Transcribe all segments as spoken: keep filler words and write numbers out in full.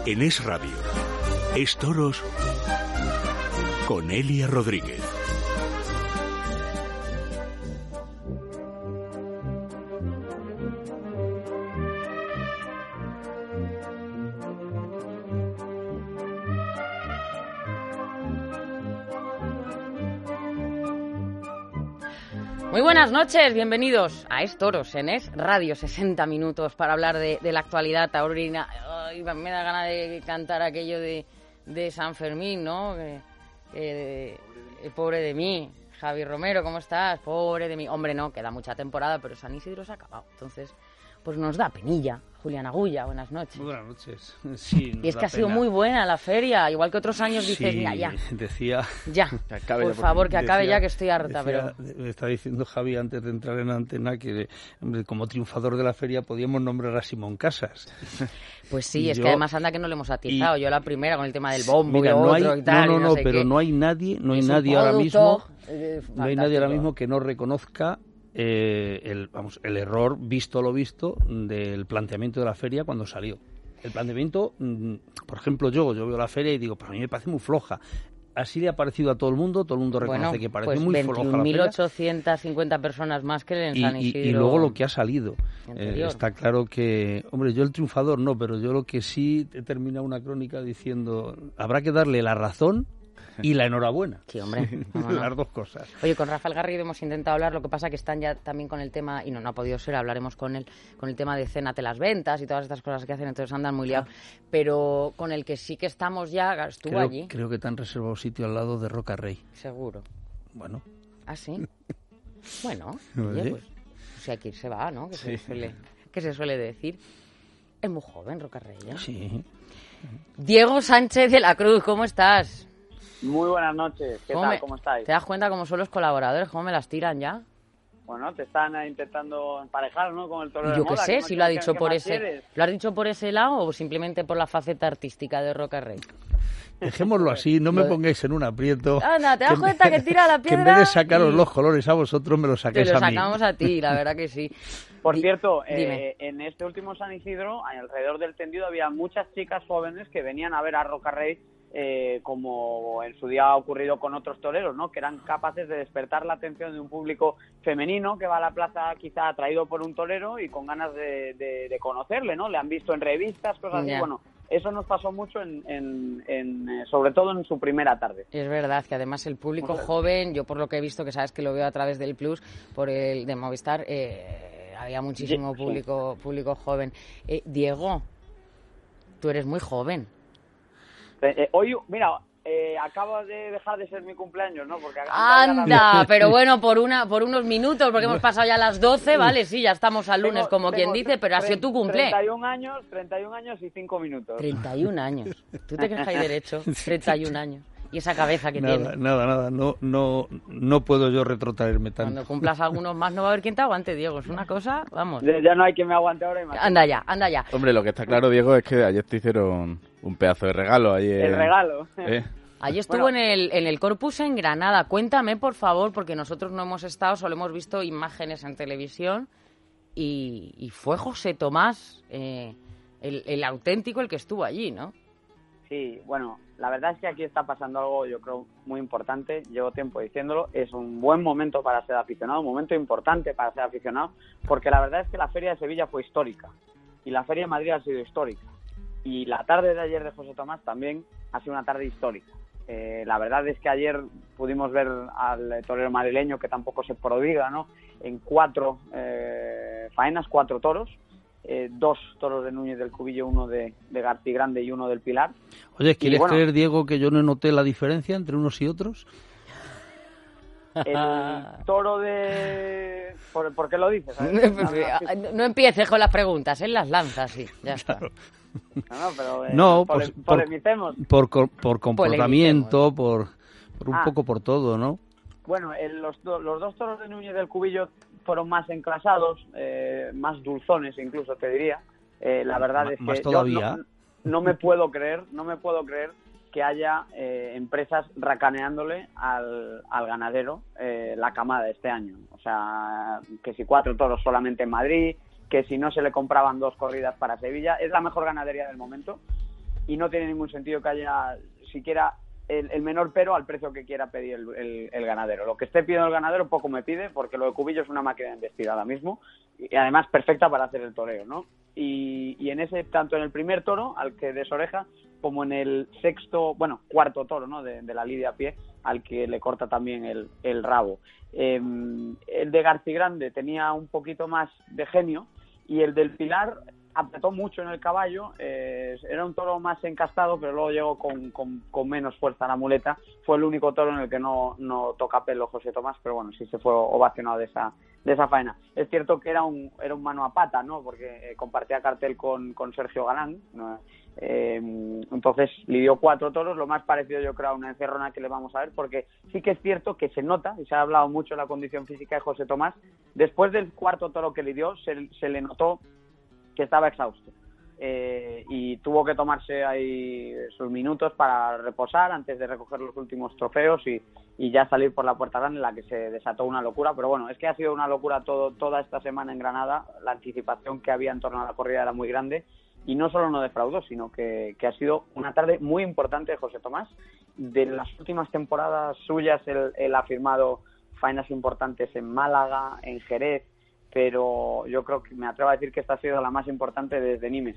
En Es Radio, Es Toros con Elia Rodríguez. Muy buenas noches, bienvenidos a Es Toros en Es Radio, sesenta minutos para hablar de, de la actualidad taurina. Ay, me da ganas de cantar aquello de, de San Fermín, ¿no? Que, que, eh, pobre de mí. Javi Romero, ¿cómo estás? Pobre de mí. Hombre, no, queda mucha temporada, pero San Isidro se ha acabado. Entonces, pues nos da penilla. Julián Agulla, buenas noches. Muy buenas noches. Sí, y es que ha sido muy buena la feria, igual que otros años dices, sí, mira, ya. Decía, ya, por ya, favor, que decía, acabe ya, que estoy harta. Decía, pero me estaba diciendo Javi antes de entrar en antena que hombre, como triunfador de la feria podíamos nombrar a Simón Casas. Pues sí, y es yo, que además anda que no le hemos atizado. Y, yo la primera con el tema del bombo, mira, y no hay, otro y tal. No, no, y no, no sé pero qué. no hay nadie, no hay es nadie ahora mismo, eh, no hay nadie ahora mismo que no reconozca eh, el, vamos, el error, visto lo visto, del planteamiento de la feria cuando salió. El planteamiento, por ejemplo, yo, yo veo la feria y digo, pues a mí me parece muy floja. Así le ha parecido a todo el mundo, todo el mundo reconoce bueno, que parece pues muy floja la feria. veintiún mil ochocientas cincuenta personas más que en San Isidro. Y, y luego lo que ha salido. Eh, está claro que, hombre, yo el triunfador no, pero yo lo que sí he terminado una crónica diciendo, habrá que darle la razón y la enhorabuena. Sí, hombre. No, no. Las dos cosas. Oye, con Rafael Garrido hemos intentado hablar, lo que pasa que están ya también con el tema, y no, no ha podido ser, hablaremos con él, con el tema de Cénate las ventas y todas estas cosas que hacen, entonces andan muy liados. Pero con el que sí que estamos ya, estuvo creo, allí. Creo que te han reservado sitio al lado de Roca Rey. Seguro. Bueno. ¿Ah, sí? Bueno, oye, pues si hay que ir se va, ¿no? Que, sí. se, suele, que se suele decir. Es muy joven Roca Rey, ¿eh? Sí. Diego Sánchez de la Cruz, ¿cómo estás? Muy buenas noches, ¿qué ¿Cómo tal? Me, ¿Cómo estáis? ¿Te das cuenta cómo son los colaboradores? ¿Cómo me las tiran ya? Bueno, te están intentando emparejar, ¿no? Con el toro de Yo moda. qué sé, que si lo ha dicho por ese... Quieres. ¿Lo has dicho por ese lado o simplemente por la faceta artística de Roca Rey? Dejémoslo así, no me pongáis en un aprieto. Anda, ¿te das cuenta que tira la piedra? Que en vez de sacaros y... los colores a vosotros, me los sacáis a mí. Te los sacamos a ti, la verdad que sí. Por Di- cierto, eh, en este último San Isidro, alrededor del tendido, había muchas chicas jóvenes que venían a ver a Roca Rey, eh, como en su día ha ocurrido con otros toreros, ¿no? Que eran capaces de despertar la atención de un público femenino que va a la plaza quizá atraído por un torero y con ganas de, de, de conocerle, ¿no? Le han visto en revistas, cosas Ya. así, bueno... Eso nos pasó mucho, en, en, en, sobre todo en su primera tarde. Es verdad que además el público joven, yo por lo que he visto, que sabes que lo veo a través del Plus, por el de Movistar, eh, había muchísimo público público joven. Eh, Diego, tú eres muy joven. Eh, eh, hoy, mira, eh, acaba de dejar de ser mi cumpleaños, ¿no? Porque anda, pero bueno, por una por unos minutos, porque hemos pasado ya las doce, vale, sí, ya estamos al lunes, tengo, como tengo quien dice, pero ha sido tu cumple. treinta y un años, treinta y un años y cinco minutos. treinta y un años. ¿Tú te crees que hay derecho? treinta y un años. Y esa cabeza que nada, tiene. Nada, nada, no, no, no puedo yo retrotraerme tanto. Cuando cumplas algunos más no va a haber quien te aguante, Diego. Es una cosa, vamos. Ya, ya no hay quien me aguante ahora. Imagínate. Anda ya, anda ya. Hombre, lo que está claro, Diego, es que ayer te hicieron un pedazo de regalo. Ayer, El regalo. ¿eh? Allí estuvo Bueno. en el en el Corpus en Granada. Cuéntame, por favor, porque nosotros no hemos estado, solo hemos visto imágenes en televisión. Y, y fue José Tomás, eh, el, el auténtico, el que estuvo allí, ¿no? Sí, bueno, la verdad es que aquí está pasando algo, yo creo, muy importante. Llevo tiempo diciéndolo. Es un buen momento para ser aficionado, un momento importante para ser aficionado, porque la verdad es que la Feria de Sevilla fue histórica y la Feria de Madrid ha sido histórica. Y la tarde de ayer de José Tomás también ha sido una tarde histórica. Eh, la verdad es que ayer pudimos ver al torero madrileño, que tampoco se prodiga, ¿no? En cuatro eh, faenas, cuatro toros. Eh, dos toros de Núñez del Cubillo, uno de, de García Grande y uno del Pilar. Oye, ¿quieres bueno, creer, Diego, que yo no noté la diferencia entre unos y otros? El toro de... ¿Por, ¿por qué lo dices? No, no empieces con las preguntas, él las lanza, sí, ya está. No, no, pero eh, No, pole, pues, por, polemicemos. por, por, por comportamiento, por, por un Ah. poco por todo, ¿no? Bueno, el, los, do, los dos toros de Núñez del Cubillo fueron más enclasados, eh, más dulzones incluso, te diría. Eh, la verdad M- es más que todavía. yo no, no me puedo creer, no me puedo creer que haya eh, empresas racaneándole al, al ganadero eh, la camada este año. O sea, que si cuatro toros solamente en Madrid, que si no se le compraban dos corridas para Sevilla. Es la mejor ganadería del momento. y no tiene ningún sentido que haya siquiera el, el menor pero al precio que quiera pedir el, el, el ganadero. Lo que esté pidiendo el ganadero poco me pide, porque lo de Cubillo es una máquina de embestir ahora mismo, y además perfecta para hacer el toreo, ¿no? Y, y en ese, tanto en el primer toro, al que desoreja, como en el sexto, bueno, cuarto toro, ¿no?, de, de la lidia a pie, al que le corta también el, el rabo. Eh, el de Garcigrande tenía un poquito más de genio, y el del Pilar apretó mucho en el caballo, eh, era un toro más encastado, pero luego llegó con, con, con menos fuerza a la muleta. Fue el único toro en el que no, no toca pelo José Tomás, pero bueno, sí se fue ovacionado de esa de esa faena. Es cierto que era un era un mano a pata, ¿no?, porque eh, compartía cartel con, con Sergio Galán, ¿no? Eh, entonces lidió cuatro toros, lo más parecido yo creo a una encerrona que le vamos a ver, porque sí que es cierto que se nota, y se ha hablado mucho de la condición física de José Tomás. Después del cuarto toro que lidió, se, se le notó que estaba exhausto, eh, y tuvo que tomarse ahí sus minutos para reposar antes de recoger los últimos trofeos y, y ya salir por la puerta grande, en la que se desató una locura. Pero bueno, es que ha sido una locura todo, toda esta semana en Granada. La anticipación que había en torno a la corrida era muy grande, y no solo no defraudó, sino que, que ha sido una tarde muy importante de José Tomás. De las últimas temporadas suyas, él, él ha firmado faenas importantes en Málaga, en Jerez, pero yo creo que me atrevo a decir que esta ha sido la más importante desde Nimes.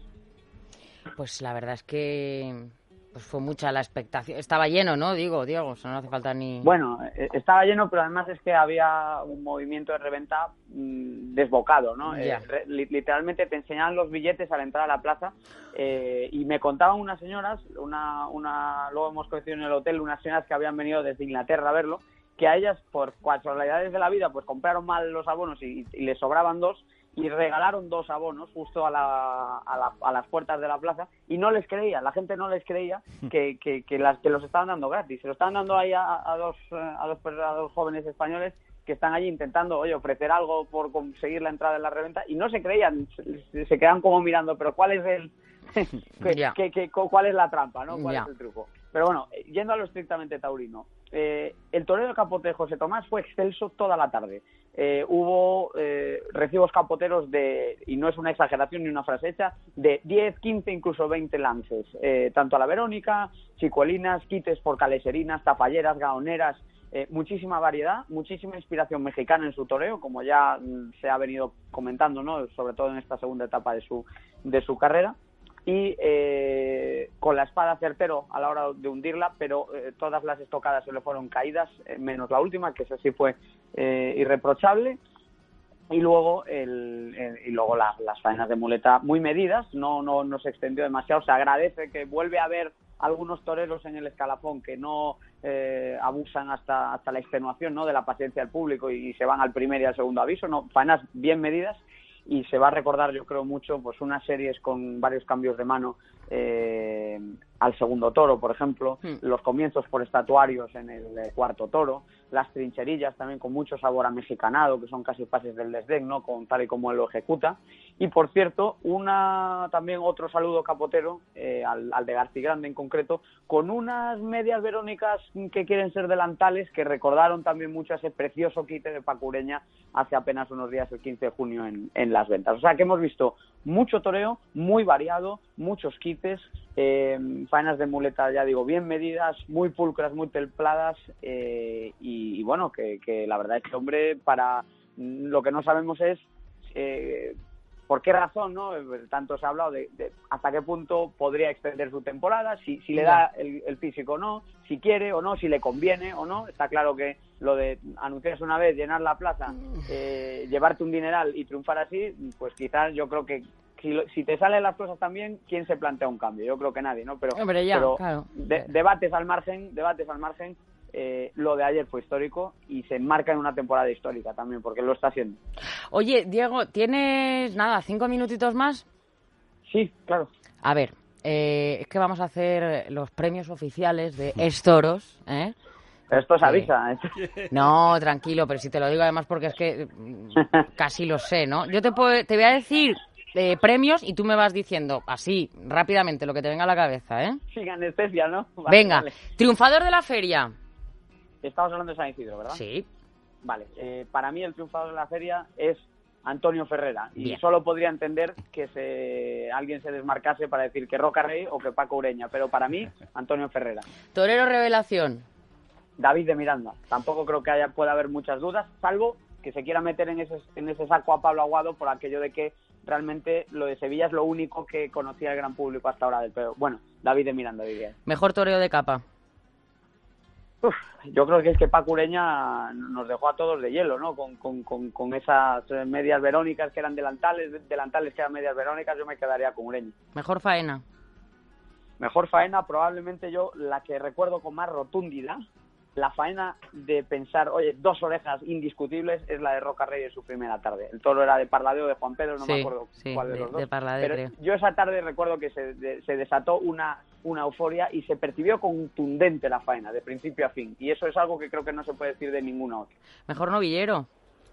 Pues la verdad es que pues fue mucha la expectación. Estaba lleno, ¿no? Digo, Diego, o sea, no hace falta ni... Bueno, estaba lleno, pero además es que había un movimiento de reventa mmm, desbocado, ¿no? Eh, re, literalmente te enseñaban los billetes al entrar a la plaza, eh, y me contaban unas señoras, una, una, luego hemos conocido en el hotel unas señoras que habían venido desde Inglaterra a verlo, que a ellas, por casualidades de la vida, pues compraron mal los abonos y, y les sobraban dos, y regalaron dos abonos justo a, la, a, la, a las puertas de la plaza, y no les creía, la gente no les creía que, que, que, las, que los estaban dando gratis. Se lo estaban dando ahí a, a, dos, a, dos, a dos jóvenes españoles que están allí intentando, oye, ofrecer algo por conseguir la entrada en la reventa, y no se creían, se, se quedan como mirando, pero ¿cuál es el que, yeah. que, que, cuál es la trampa, ¿no? ¿Cuál yeah. es el truco? Pero bueno, yendo a lo estrictamente taurino, eh, el toreo de capote de José Tomás fue excelso toda la tarde. Eh, hubo eh, recibos capoteros de, y no es una exageración ni una frase hecha, de diez, quince, incluso veinte lances, eh, tanto a la Verónica, chicuelinas, quites por caleserinas, tafalleras, gaoneras, eh, muchísima variedad, muchísima inspiración mexicana en su toreo, como ya mm, se ha venido comentando, ¿no?, sobre todo en esta segunda etapa de su, de su carrera. Y eh, con la espada certero a la hora de hundirla, pero eh, todas las estocadas se le fueron caídas, eh, menos la última, que esa sí fue eh, irreprochable. Y luego el, el, y luego la, las faenas de muleta muy medidas, no, no, no se extendió demasiado. Se agradece que vuelve a haber algunos toreros en el escalafón que no eh, abusan hasta, hasta la extenuación, ¿no?, de la paciencia del público, y, y se van al primer y al segundo aviso, ¿no? Faenas bien medidas. Y se va a recordar, yo creo mucho, pues unas series con varios cambios de mano eh, al segundo toro, por ejemplo, mm. los comienzos por estatuarios en el eh, cuarto toro, las trincherillas también con mucho sabor a mexicanado, que son casi pases del desdén, ¿no?, con tal y como él lo ejecuta. Y por cierto, una también otro saludo capotero eh, al, al de Garcigrande en concreto, con unas medias verónicas que quieren ser delantales, que recordaron también mucho a ese precioso quite de Paco Ureña hace apenas unos días, el quince de junio, en, en las ventas. O sea que hemos visto mucho toreo, muy variado, muchos quites, eh, faenas de muleta, ya digo, bien medidas, muy pulcras, muy templadas, eh, y, y bueno, que, que la verdad es que, hombre, para lo que no sabemos es eh, por qué razón, ¿no? Tanto se ha hablado de, de hasta qué punto podría extender su temporada, si, si le da el, el físico o no, si quiere o no, si le conviene o no. Está claro que lo de anunciarse una vez, llenar la plaza, eh, llevarte un dineral y triunfar así, pues quizás yo creo que si, lo, si te salen las cosas también, ¿quién se plantea un cambio? Yo creo que nadie, ¿no? Pero, Hombre, ya, pero claro. de, debates al margen, debates al margen, eh, lo de ayer fue histórico y se enmarca en una temporada histórica también, porque lo está haciendo. Oye, Diego, ¿tienes, nada, cinco minutitos más? Sí, claro. A ver, eh, es que vamos a hacer los premios oficiales de Estoros, ¿eh? Pero esto se avisa. ¿eh? No, tranquilo, pero si te lo digo además porque es que casi lo sé, ¿no? Yo te, puedo, te voy a decir eh, premios y tú me vas diciendo así, rápidamente, lo que te venga a la cabeza, ¿eh? Sin anestesia, ¿no? Vale, venga, vale. Triunfador de la feria. Estamos hablando de San Isidro, ¿verdad? Sí. Vale, eh, para mí el triunfador de la feria es Antonio Ferrera. Y Bien. solo podría entender que se, alguien se desmarcase para decir que Roca Rey o que Paco Ureña, pero para mí, Antonio Ferrera. Torero revelación. David de Miranda. Tampoco creo que haya pueda haber muchas dudas, salvo que se quiera meter en ese, en ese saco a Pablo Aguado por aquello de que realmente lo de Sevilla es lo único que conocía el gran público hasta ahora del pero bueno, David de Miranda diría. Mejor toreo de capa. Uf, yo creo que es que Paco Ureña nos dejó a todos de hielo, ¿no? Con, con, con, con esas medias verónicas que eran delantales, delantales que eran medias verónicas, yo me quedaría con Ureña. Mejor faena. Mejor faena, probablemente yo la que recuerdo con más rotundidad, la faena de pensar, oye, dos orejas indiscutibles, es la de Roca Rey en su primera tarde. El toro era de Parladeo de Juan Pedro, no Sí, me acuerdo sí, cuál de, de- los dos. de Parladeo, pero creo. yo esa tarde recuerdo que se, de- se desató una, una euforia y se percibió contundente la faena, de principio a fin. Y eso es algo que creo que no se puede decir de ninguna otra. Mejor novillero.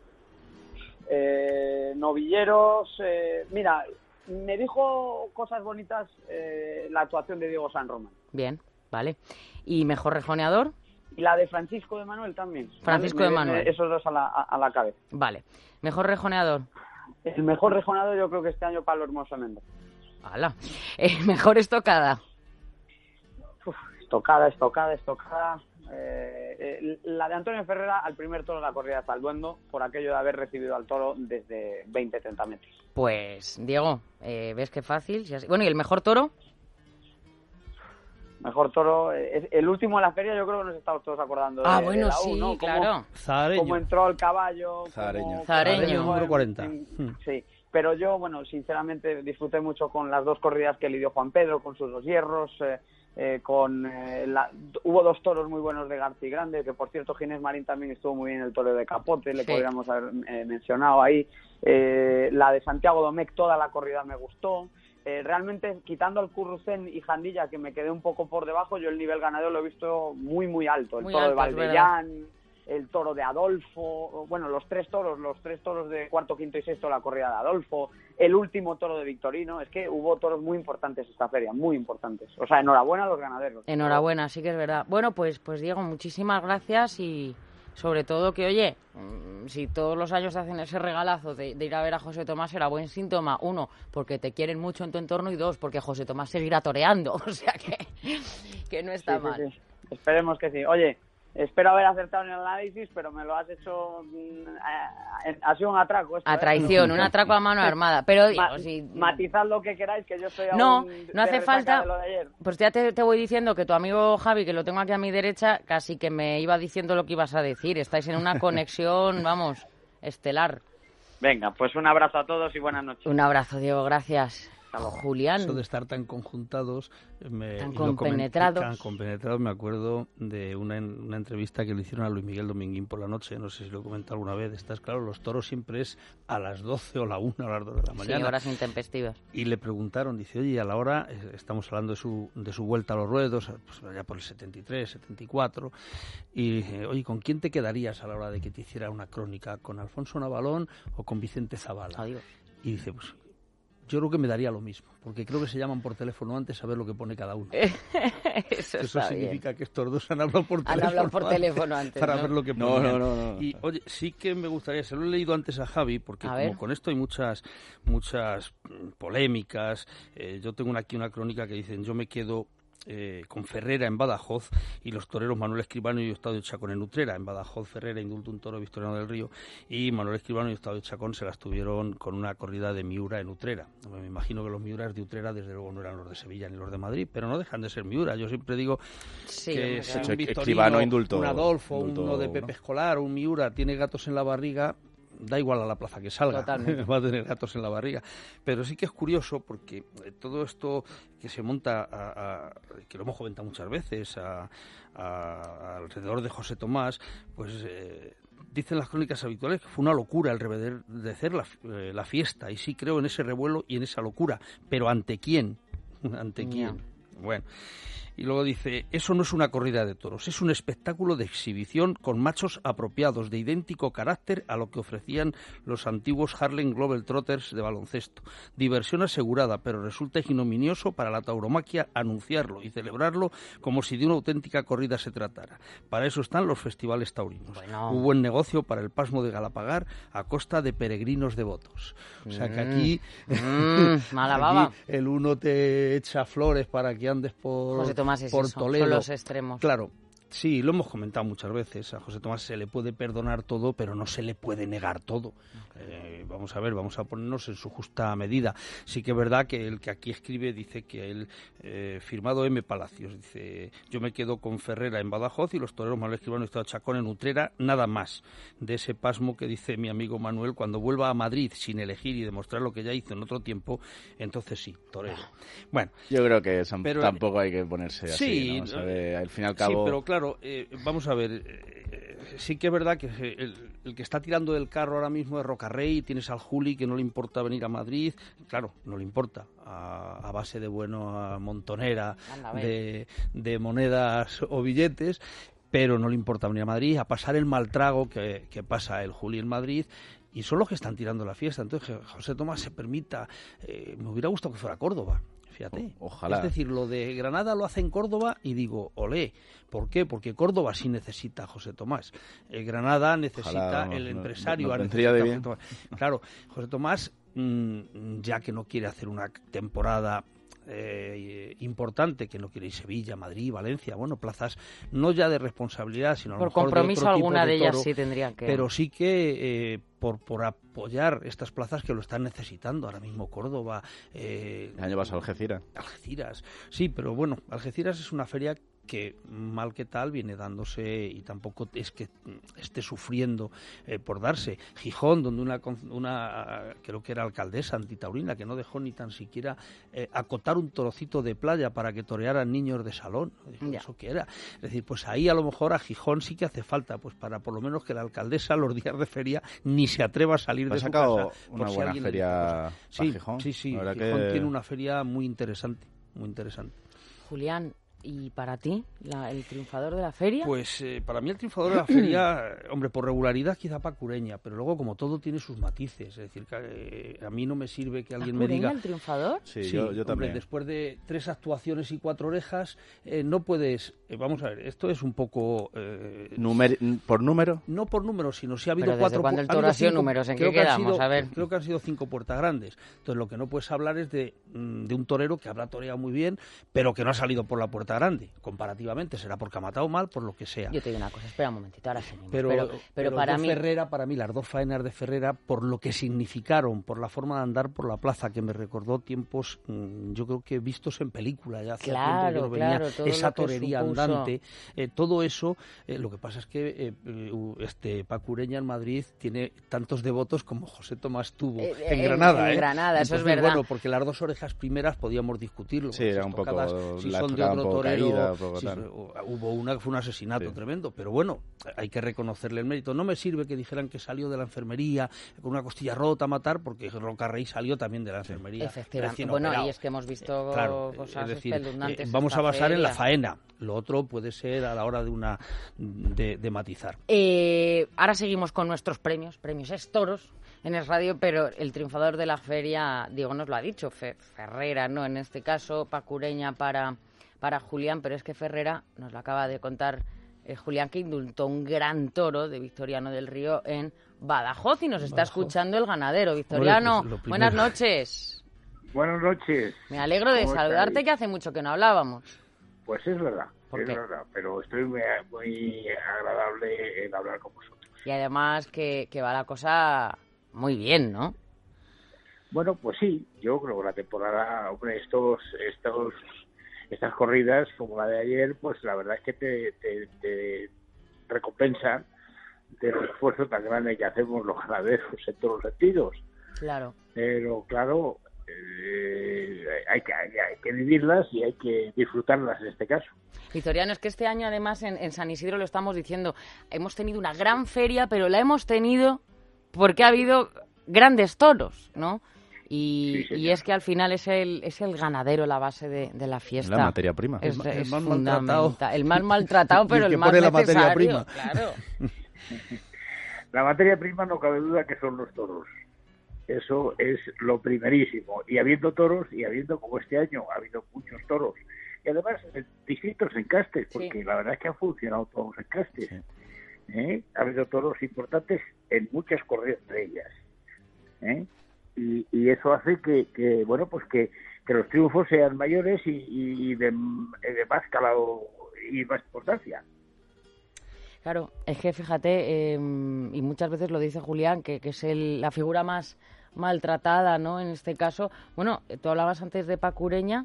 Eh, novilleros, eh, mira, me dijo cosas bonitas eh, la actuación de Diego San Román. Bien, vale. ¿Y mejor rejoneador? Y la de Francisco de Manuel también. Francisco Me de vienen Manuel. Esos dos a la, a, a la cabeza. Vale. Mejor rejoneador. El mejor rejonado yo creo que este año Pablo Hermoso Méndez. ¡Hala! Eh, mejor estocada. Uf, estocada, estocada, estocada. Eh, eh, la de Antonio Ferrera al primer toro de la corrida de Zalduendo, por aquello de haber recibido al toro desde veinte a treinta metros. Pues, Diego, eh, ¿ves qué fácil? Si así- Bueno, ¿y el mejor toro? Mejor toro, eh, el último de la feria, yo creo que nos estamos todos acordando de, Ah, de bueno, la U, sí, ¿no? Cómo- claro. Zahareño. Cómo entró el caballo. Zahareño. cómo- Zahareño, cómo- número cuarenta. en- Hmm. Sí, pero yo, bueno, sinceramente disfruté mucho con las dos corridas que lidió Juan Pedro, con sus dos hierros, eh, eh, con eh, la... hubo dos toros muy buenos de García Grande, que por cierto Ginés Marín también estuvo muy bien el toro de Capote, le Sí. podríamos haber eh, mencionado ahí. Eh, la de Santiago Domecq, toda la corrida me gustó. Eh, realmente, quitando al Currucén y Jandilla, que me quedé un poco por debajo, yo el nivel ganadero lo he visto muy, muy alto. El Muy toro alto, de es Valdellán, el toro de Adolfo, bueno, los tres toros, los tres toros de cuarto, quinto y sexto, la corrida de Adolfo, el último toro de Victorino. Es que hubo toros muy importantes esta feria, muy importantes. O sea, enhorabuena a los ganaderos. Enhorabuena, sí que es verdad. Bueno, pues, pues Diego, muchísimas gracias y sobre todo que, oye, mm, si todos los años te hacen ese regalazo de, de ir a ver a José Tomás, será buen síntoma. Uno, porque te quieren mucho en tu entorno y dos, porque José Tomás seguirá toreando. O sea que, que no está Sí, sí, mal. sí. Esperemos que sí. Oye, espero haber acertado en el análisis, pero me lo has hecho... mm, eh, ha sido un atraco esto, A ¿eh? traición, un atraco a mano armada. Pero, Diego, Ma- si... matizad lo que queráis, que yo estoy No, aún no hace de resaca falta. de lo de ayer. Pues ya te, te voy diciendo que tu amigo Javi, que lo tengo aquí a mi derecha, casi que me iba diciendo lo que ibas a decir. Estáis en una conexión, vamos, estelar. Venga, pues un abrazo a todos y buenas noches. Un abrazo, Diego, gracias. Julián. Eso de estar tan conjuntados, me, Tan y lo comenté- compenetrados. tan compenetrados, me acuerdo de una, en- una entrevista que le hicieron a Luis Miguel Dominguín por la noche, no sé si lo he comentado alguna vez. Estás claro, los toros siempre es a las doce o la una o las dos de la Sí, mañana. horas intempestivas. Y le preguntaron, dice, oye, a la hora, eh, estamos hablando de su, de su vuelta a los ruedos, pues allá por el setenta y tres, setenta y cuatro, y dije, oye, ¿con quién te quedarías a la hora de que te hiciera una crónica? ¿Con Alfonso Navalón o con Vicente Zavala? Adiós. Y dice, pues yo creo que me daría lo mismo, porque creo que se llaman por teléfono antes a ver lo que pone cada uno. Eso, Eso está significa bien. que estos dos han hablado por Han teléfono, hablado por teléfono antes, para ¿no? ver lo que No, ponían. no, no, no. Y oye, sí que me gustaría, se lo he leído antes a Javi, porque A como ver. con esto hay muchas muchas mm, polémicas. Eh, yo tengo una- aquí una crónica que dicen, yo me quedo eh, con Ferrera en Badajoz y los toreros Manuel Escribano y Eustadio Chacón en Utrera. En Badajoz Ferrera indultó un toro Victoriano del Río y Manuel Escribano y Eustadio Chacón se las tuvieron con una corrida de Miura en Utrera. Me imagino que los Miuras de Utrera desde luego no eran los de Sevilla ni los de Madrid, pero no dejan de ser Miura. Yo siempre digo Sí, que hombre, si claro. un Hecho, Victorino, Escribano indultó- un Adolfo, indultó uno de uno. Pepe Escolar, un Miura tiene gatos en la barriga, da igual a la plaza que salga, Totalmente. va a tener gatos en la barriga. Pero sí que es curioso porque eh, todo esto que se monta, a, a- que lo hemos comentado muchas veces, a- a- alrededor de José Tomás, pues eh, dicen las crónicas habituales que fue una locura el reverdecer la, eh, la fiesta. Y sí creo en ese revuelo y en esa locura. Pero ¿ante quién? ¿Ante Ya. quién? Bueno. Y luego dice, eso no es una corrida de toros, es un espectáculo de exhibición con machos apropiados de idéntico carácter a lo que ofrecían los antiguos Harlem Globetrotters de baloncesto. Diversión asegurada, pero resulta ignominioso para la tauromaquia anunciarlo y celebrarlo como si de una auténtica corrida se tratara. Para eso están los festivales taurinos. Bueno. Un buen negocio para el pasmo de Galapagar a costa de peregrinos devotos. O sea que aquí, mm, mala baba. Aquí el uno te echa flores para que andes por, José Tomás es por eso, Toledo. Son los extremos. Claro. Sí, lo hemos comentado muchas veces. A José Tomás se le puede perdonar todo, pero no se le puede negar todo. Eh, vamos a ver, vamos a ponernos en su justa medida. Sí que es verdad que el que aquí escribe dice que él, eh, firmado M. Palacios, dice, yo me quedo con Ferrera en Badajoz y los toreros Manuel Escribano y Estado Chacón en Utrera, nada más. De ese pasmo que dice mi amigo Manuel, cuando vuelva a Madrid sin elegir y demostrar lo que ya hizo en otro tiempo, entonces sí, torero. Bueno. Yo creo que son, pero, tampoco hay que ponerse así, sí, ¿no? O sea, de, al fin y al cabo... Sí, pero claro, Claro, eh, vamos a ver, eh, sí que es verdad que el, el que está tirando del carro ahora mismo es Rocarrey, tienes al Juli que no le importa venir a Madrid, claro, no le importa, a, a base de buena montonera, de, de monedas o billetes, pero no le importa venir a Madrid, a pasar el mal trago que, que pasa el Juli en Madrid. Y son los que están tirando la fiesta. Entonces, que José Tomás se permita, eh, me hubiera gustado que fuera Córdoba. Fíjate. Ojalá. Es decir, lo de Granada lo hace en Córdoba y digo, olé. ¿Por qué? Porque Córdoba sí necesita a José Tomás. Eh, Granada necesita Ojalá, el no, empresario. no, no necesita de a bien. José Tomás. Claro, José Tomás, mmm, ya que no quiere hacer una temporada eh, importante, que no quiere ir Sevilla, Madrid, Valencia, bueno, plazas no ya de responsabilidad, sino a lo por mejor compromiso de otro alguna tipo de, de ellas toro, sí tendría que... Pero sí que... Eh, Por, por apoyar estas plazas que lo están necesitando ahora mismo Córdoba. Eh, el año pasado Algeciras. Algeciras, sí, pero bueno, Algeciras es una feria que mal que tal viene dándose y tampoco es que esté sufriendo eh, por darse. Gijón, donde una, una creo que era alcaldesa antitaurina, que no dejó ni tan siquiera eh, acotar un trocito de playa para que torearan niños de salón. ¿Eso qué era? Es decir, pues ahí a lo mejor a Gijón sí que hace falta, pues para por lo menos que la alcaldesa los días de feria ni se atreva a salir de su casa. Una por si buena feria sí, Gijón. Sí, sí, Gijón que... tiene una feria muy interesante, muy interesante. Julián, ¿y para ti, la, el triunfador de la feria? Pues eh, para mí el triunfador de la feria, hombre, por regularidad quizá Pacureña, pero luego como todo tiene sus matices, es decir, que eh, a mí no me sirve que alguien me diga... el triunfador? Sí, sí yo, yo hombre, también. Después de tres actuaciones y cuatro orejas, eh, no puedes... Eh, vamos a ver, esto es un poco... Eh, Numer ¿Por número? No por número, sino si ha habido pero cuatro... cuando el toro ha sido cinco, números, ¿en qué que quedamos? Sido, a ver. Creo que han sido cinco puertas grandes. Entonces lo que no puedes hablar es de, de un torero que habrá toreado muy bien, pero que no ha salido por la puerta grande, comparativamente. Será porque ha matado mal, por lo que sea. Yo te digo una cosa, espera un momentito, ahora seguimos. Pero, pero, pero, pero para mí... Ferrera, para mí, las dos faenas de Ferrera, por lo que significaron, por la forma de andar por la plaza, que me recordó tiempos, mmm, yo creo que vistos en película, ya hace claro, tiempo que no venía claro, todo esa lo que torería supuso. andante, eh, todo eso, eh, lo que pasa es que eh, este Pacureña en Madrid tiene tantos devotos como José Tomás tuvo eh, en eh, Granada. En ¿eh? Granada, eso Entonces, es verdad. Bueno, porque las dos orejas primeras podíamos discutirlo. Sí, era un tocadas, poco... Si la son de otro poco torero, caída, poco si, tal. hubo una que fue un asesinato sí. tremendo, pero bueno, hay que reconocerle el mérito. No me sirve que dijeran que salió de la enfermería con una costilla rota a matar, porque Rocarrey salió también de la enfermería. Efectivamente. Bueno, operado. Y es que hemos visto eh, claro, cosas es decir, espeluznantes. Eh, vamos a basar feria. en la faena. Lo otro puede ser a la hora de una de, de matizar. Eh, ahora seguimos con nuestros premios, premios Es Toros en Es Radio, pero el triunfador de la feria, Diego nos lo ha dicho, Fe, Ferrera, ¿no? En este caso, Pacureña para, para Julián, pero es que Ferrera nos lo acaba de contar eh, Julián, que indultó un gran toro de Victoriano del Río en Badajoz y nos está Badajoz. escuchando el ganadero. Victoriano, Hombre, pues buenas noches. Buenas noches. Me alegro de saludarte, estáis? Que hace mucho que no hablábamos. Pues es verdad, ¿Por es qué? verdad, pero estoy muy, muy agradable en hablar con vosotros. Y además que, que va la cosa muy bien, ¿no? Bueno, pues sí, yo creo que la temporada, hombre, estos, estos, estas corridas como la de ayer, pues la verdad es que te, te, te recompensan del esfuerzo tan grande que hacemos los ganaderos en todos los sentidos. Claro. Pero claro, eh, hay, que, hay, hay que vivirlas y hay que disfrutarlas en este caso. Victoriano, es que este año además en, en San Isidro lo estamos diciendo, hemos tenido una gran feria, pero la hemos tenido porque ha habido grandes toros, ¿no? Y, Sí, y es que al final es el, es el ganadero la base de, de la fiesta. La materia prima. Es, El, es el más fundamental. maltratado. El más maltratado, pero el que el más pone la necesario. materia prima. Claro. La materia prima no cabe duda que son los toros. Eso es lo primerísimo. Y habiendo toros, y habiendo como este año, ha habido muchos toros. Y además, eh, distintos encastes, porque Sí. la verdad es que han funcionado todos los encastes. Sí. ¿Eh? Ha habido toros importantes en muchas corridas de ellas. ¿Eh? Y, y eso hace que, que bueno, pues que, que los triunfos sean mayores y, y de, de más calado y más importancia. Claro, es que fíjate, eh, y muchas veces lo dice Julián, que, que es el, la figura más maltratada, ¿no? En este caso, bueno, tú hablabas antes de Paco Ureña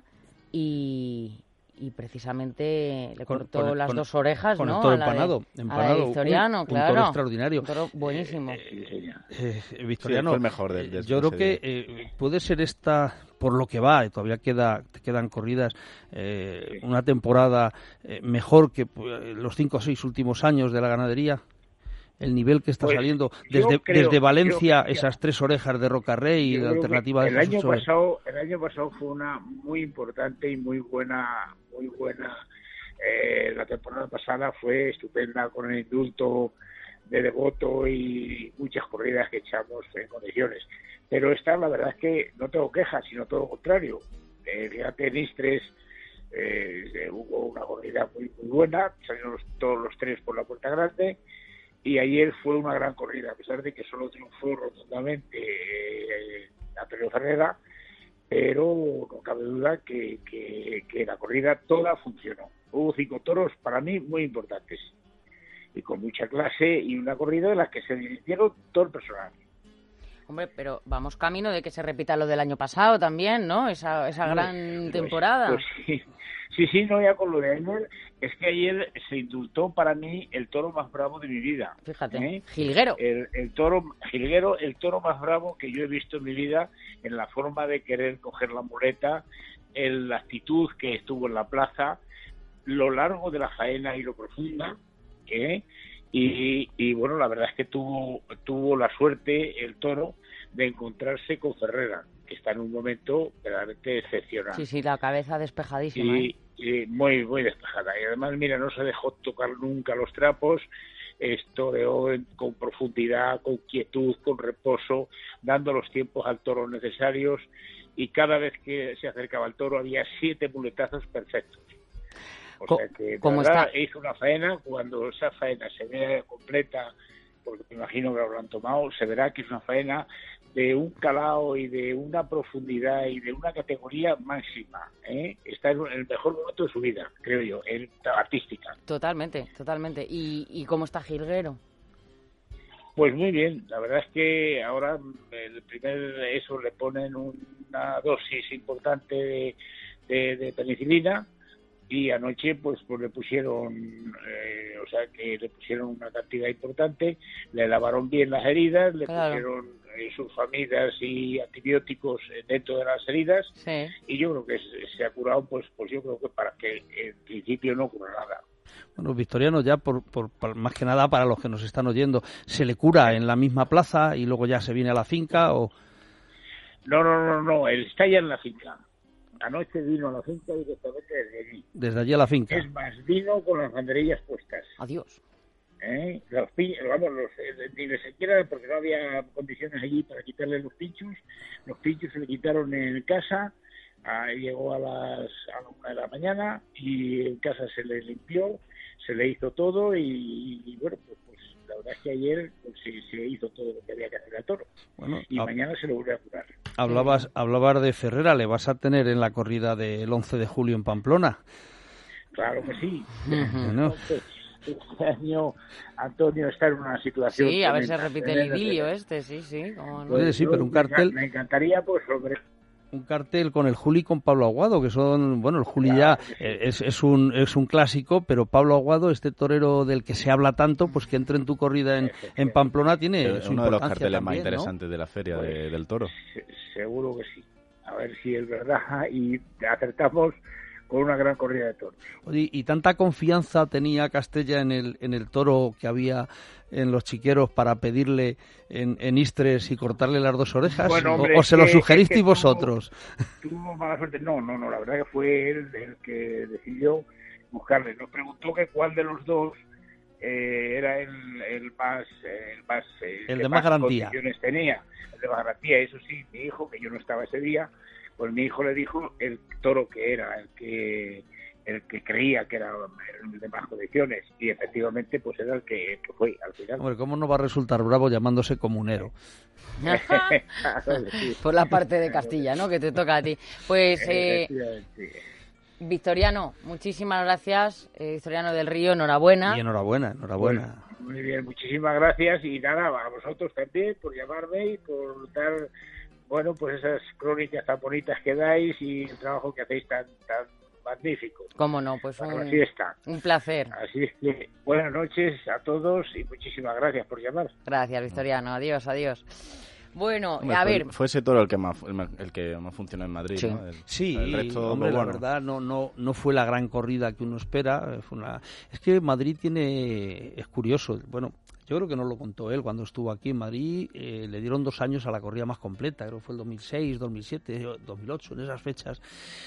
y, y precisamente le Con- cortó con el- las con- dos orejas, con ¿no? el toro A la de- empanado, a la de empanado, un- Victoriano, un claro. toro extraordinario. Un toro buenísimo. Eh, Victoriano, Sí, fue el mejor de- de- eh, yo de creo que eh, puede ser esta, por lo que va, y todavía queda, quedan corridas, eh, una temporada eh, mejor que pues, los cinco o seis últimos años de la ganadería. El nivel que está Pues, saliendo yo desde, creo- desde Valencia, yo- esas tres orejas de Rocarrey y Yo la creo que alternativa de el Jesús año Soler. pasado el año pasado fue una muy importante y muy buena muy buena eh, la temporada pasada fue estupenda con el indulto de Devoto y muchas corridas que echamos en condiciones, pero esta la verdad es que no tengo quejas, sino todo lo contrario. Eh, fíjate, en Istres eh, hubo una corrida muy muy buena, salieron los- todos los tres por la puerta grande. Y ayer fue una gran corrida, a pesar de que solo triunfó rotundamente eh, Antonio Ferrera, pero no cabe duda que, que, que la corrida toda funcionó. Hubo cinco toros para mí muy importantes y con mucha clase y una corrida de las que se divirtieron todo el personal. Hombre, pero vamos camino de que se repita lo del año pasado también, ¿no? Esa, esa gran Pues- temporada. Pues sí, sí, sí, no, ya con lo de ayer, es que ayer se indultó para mí el toro más bravo de mi vida. Fíjate, ¿eh? jilguero. El, el toro, jilguero, el toro más bravo que yo he visto en mi vida, en la forma de querer coger la muleta, en la actitud que estuvo en la plaza, lo largo de la faena y lo profunda, ¿eh? y, y bueno, la verdad es que tuvo, tuvo la suerte el toro de encontrarse con Ferrera, que está en un momento verdaderamente excepcional. Sí, sí, la cabeza despejadísima. ¿eh? Y, y muy, muy despejada. Y además, mira, no se dejó tocar nunca los trapos, estoreó en- con profundidad, con quietud, con reposo, dando los tiempos al toro necesarios, y cada vez que se acercaba al toro había siete muletazos perfectos. O Co- sea que de ¿cómo verdad está? hizo una faena. Cuando esa faena se vea completa, porque me imagino que lo han tomado, se verá que es una faena de un calado y de una profundidad y de una categoría máxima, ¿eh? Está en el mejor momento de su vida, creo yo, en artística. Totalmente, totalmente. ¿Y, y cómo está Jilguero? Pues muy bien, la verdad es que ahora el primer eso le ponen una dosis importante de, de, de penicilina, y anoche pues pues le pusieron eh, o sea que le pusieron una cantidad importante, le lavaron bien las heridas, le Claro. pusieron eh, sulfamidas y antibióticos eh, dentro de las heridas, Sí. y yo creo que se, se ha curado, pues pues yo creo que para que en principio no ocurra nada. Bueno, Victoriano, ya por, por, por- más que nada para los que nos están oyendo, ¿se le cura en la misma plaza y luego ya se viene a la finca o...? No, no, no, no, él está ya en la finca. Anoche vino a la finca directamente desde allí. Desde allí a la finca. Es más, vino con las banderillas puestas. Adiós. ¿eh? Los pi- vamos, los, eh, ni le siquiera, porque no había condiciones allí para quitarle los pinchos. Los pinchos se le quitaron en casa. Ah, llegó a las a la una de la mañana y en casa se le limpió, se le hizo todo y, y bueno, pues, pues la verdad es que ayer pues, se, se hizo todo lo que había que hacer al toro. Bueno, Y hab- mañana se lo vuelve a curar. hablabas, hablabas de Ferrera, ¿le vas a tener en la corrida del once de julio en Pamplona? Claro que sí. Bueno, Entonces, este año Antonio está en una situación... Sí, a ver si se tremenda, repite el tremenda, idilio tremenda. este, sí, sí. cómo no. Puede sí, yo pero un me enca- cartel- Me encantaría, pues, sobre... un cartel con el Juli y con Pablo Aguado, que son, bueno, el Juli Claro ya que sí. eh, es, es, un, es un clásico, pero Pablo Aguado, este torero del que se habla tanto, pues que entre en tu corrida en, en Pamplona tiene Es su uno de los importancia carteles más también, ¿no? interesantes de la feria Pues, de- del toro. Se- seguro que sí. A ver si es verdad y acertamos con una gran corrida de toros. Oye, ¿y tanta confianza tenía Castella en el en el toro que había en los chiqueros para pedirle en, en Istres y cortarle las dos orejas? Bueno, hombre, ¿O, o se lo que, sugeristeis que vosotros? Tuvo, tuvo mala suerte. No, no, no, la verdad que fue él el que decidió buscarle. Nos preguntó que cuál de los dos eh, era el, el más... El, más, el, el que de más garantía. Condiciones tenía, el de más garantía. Eso sí, mi hijo, que yo no estaba ese día, pues mi hijo le dijo el toro que era, el que el que creía que era el de más condiciones, y efectivamente pues era el que, el que fue al final. Hombre, ¿cómo no va a resultar bravo llamándose comunero? Por la parte de Castilla, ¿no?, que te toca a ti. Pues, eh, Victoriano, muchísimas gracias. Eh, Victoriano del Río, enhorabuena. Y enhorabuena, enhorabuena. Pues, muy bien, muchísimas gracias, y nada, a vosotros también por llamarme y por dar, bueno, pues esas crónicas tan bonitas que dais y el trabajo que hacéis tan tan magnífico. Cómo no, pues un, así está. Un placer. Así es que buenas noches a todos y muchísimas gracias por llamar. Gracias, Victoriano. Adiós, adiós. Bueno, hombre, a fue, ver... Fue ese toro el que más el que más funcionó en Madrid, sí. ¿no? El, sí, el resto, hombre, bueno. la verdad no, no, no fue la gran corrida que uno espera. Fue una... Es que Madrid tiene... Es curioso, bueno... Yo creo que nos lo contó él cuando estuvo aquí en Madrid. Eh, le dieron dos años a la corrida más completa. Creo que fue el dos mil seis, dos mil siete, dos mil ocho, en esas fechas.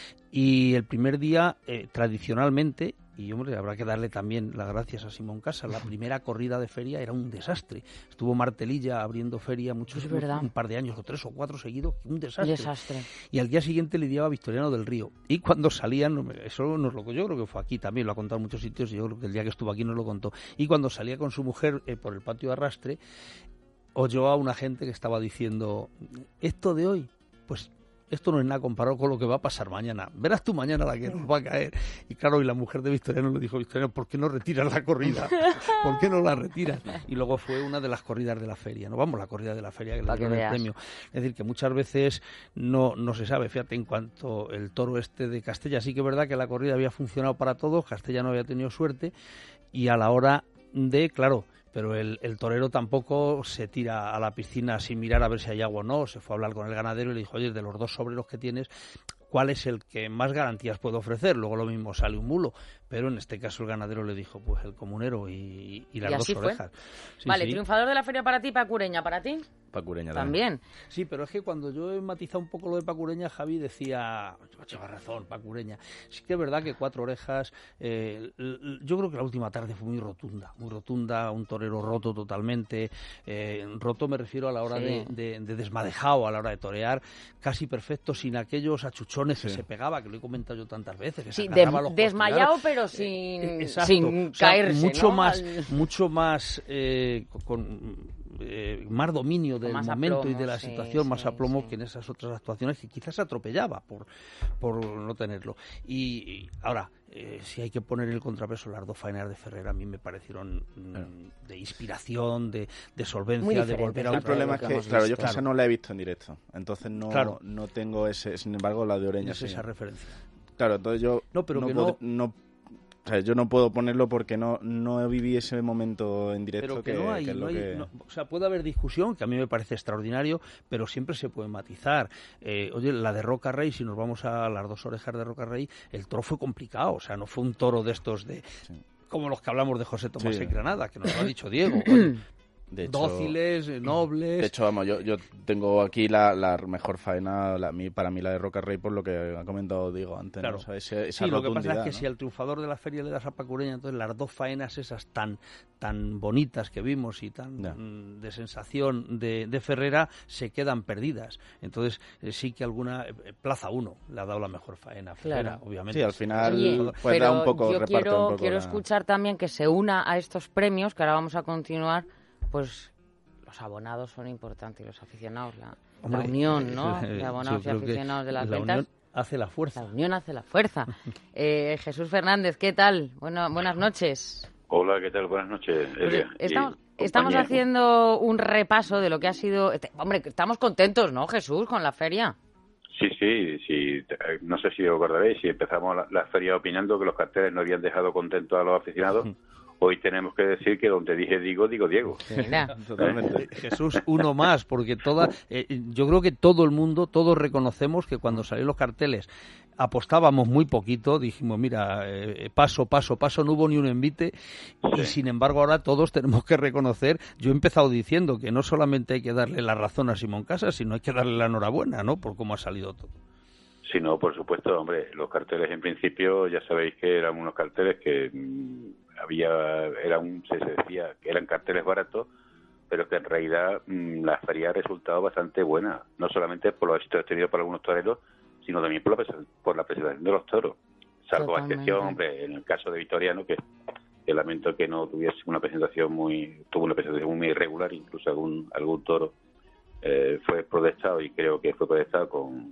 Y el primer día, eh, tradicionalmente, y hombre, habrá que darle también las gracias a Simón Casas, la primera corrida de feria era un desastre. Estuvo Martelilla abriendo feria muchos, es verdad. un par de años, o tres o cuatro seguidos, un desastre. desastre. Y al día siguiente le llevaba Victoriano del Río. Y cuando salían, eso nos lo yo creo que fue aquí también, lo ha contado en muchos sitios, y yo creo que el día que estuvo aquí nos lo contó. Y cuando salía con su mujer eh, por el patio de arrastre, oyó a una gente que estaba diciendo, esto de hoy, pues... esto no es nada comparado con lo que va a pasar mañana. Verás tú mañana la que nos va a caer. Y claro, y la mujer de Victoriano le dijo, Victoriano, ¿por qué no retiras la corrida? ¿Por qué no la retiras? Y luego fue una de las corridas de la feria. No vamos, la corrida de la feria que le dieron el premio. Es decir, que muchas veces no, no se sabe. Fíjate, en cuanto el toro este de Castella, sí que es verdad que la corrida había funcionado para todos, Castella no había tenido suerte, y a la hora de, claro... pero el, el torero tampoco se tira a la piscina sin mirar a ver si hay agua o no. Se fue a hablar con el ganadero y le dijo, oye, de los dos sobreros que tienes, ¿cuál es el que más garantías puede ofrecer? Luego lo mismo sale un mulo, pero en este caso el ganadero le dijo, pues el comunero y, y las y dos orejas. Sí, vale, sí. Triunfador de la feria para ti, Pacureña, ¿para ti? Pacureña también. Sí, pero es que cuando yo he matizado un poco lo de Pacureña, Javi decía, lleva razón, Pacureña. Sí que es verdad que cuatro orejas, eh, yo creo que la última tarde fue muy rotunda, muy rotunda, un torero roto totalmente. Eh, roto me refiero a la hora sí. de, de, de desmadejado, a la hora de torear, casi perfecto, sin aquellos achuchones sí. que se pegaba, que lo he comentado yo tantas veces. Que sí, de, los desmayado, pero sin, eh, sin o sea, caerse, mucho ¿no? más, Al... mucho más eh, con eh, más dominio del más momento aplomo, y de la sí, situación, sí, más aplomo sí. que en esas otras actuaciones que quizás atropellaba por, por no tenerlo. Y, y ahora, eh, si hay que poner el contrapeso, las dos faenas de Ferrer a mí me parecieron mm, de inspiración, de, de solvencia, de volver a... El problema es que, que claro, yo claro. esa no la he visto en directo, entonces no, claro. no tengo ese, sin embargo la de Oreña es sí. esa referencia. Claro, entonces yo no, pero no, que pod- no... no o sea, yo no puedo ponerlo porque no no viví ese momento en directo. Pero que, que no hay, que es no lo hay que... no, o sea, puede haber discusión, que a mí me parece extraordinario, pero siempre se puede matizar. Eh, oye, la de Roca Rey, si nos vamos a las dos orejas de Roca Rey, el toro fue complicado, o sea, no fue un toro de estos de... Sí. Como los que hablamos de José Tomás sí. y Granada, que nos lo ha dicho Diego. Oye, de hecho, dóciles, nobles... De hecho, vamos, yo, yo tengo aquí la, la mejor faena, la, para mí la de Roca Rey, por lo que ha comentado Diego antes. Claro. ¿no? O sea, ese, esa sí, lo que pasa es que ¿no? si al triunfador de la feria le das a Pacureña, entonces las dos faenas esas tan tan bonitas que vimos y tan yeah. mm, de sensación de, de Ferrera se quedan perdidas. Entonces eh, sí que alguna... Eh, Plaza uno le ha dado la mejor faena a Ferrera, claro. obviamente. Sí, al final Oye, pues da un poco... yo quiero, un poco quiero la... escuchar también que se una a estos premios, que ahora vamos a continuar, pues... Los abonados son importantes, los aficionados, la, Hombre, la unión, ¿no? De abonados y aficionados de las la ventas. Unión hace la fuerza. La unión hace la fuerza. eh, Jesús Fernández, ¿qué tal? Bueno, buenas noches. Hola, ¿qué tal? Buenas noches, Elia. Pues estamos, estamos haciendo un repaso de lo que ha sido... Hombre, estamos contentos, ¿no, Jesús, con la feria? Sí, sí, sí. No sé si os acordaréis, si empezamos la, la feria opinando que los carteles no habían dejado contentos a los aficionados. hoy tenemos que decir que donde dije digo, digo Diego. Mira. Totalmente. Jesús, uno más, porque toda, eh, yo creo que todo el mundo, todos reconocemos que cuando salieron los carteles apostábamos muy poquito, dijimos, mira, eh, paso, paso, paso, no hubo ni un envite, y sin embargo ahora todos tenemos que reconocer, yo he empezado diciendo que no solamente hay que darle la razón a Simón Casas, sino hay que darle la enhorabuena, ¿no?, por cómo ha salido todo. Sí, no, por supuesto, hombre, los carteles en principio ya sabéis que eran unos carteles que mmm, había, era un, se decía que eran carteles baratos, pero que en realidad mmm, la feria ha resultado bastante buena, no solamente por los éxitos tenidos por algunos toreros, sino también por la, por la presentación de los toros, salvo a excepción, hombre, en el caso de Vitoriano, que, que lamento que no tuviese una presentación muy, tuvo una presentación muy irregular, incluso algún algún toro eh, fue protestado, y creo que fue protestado con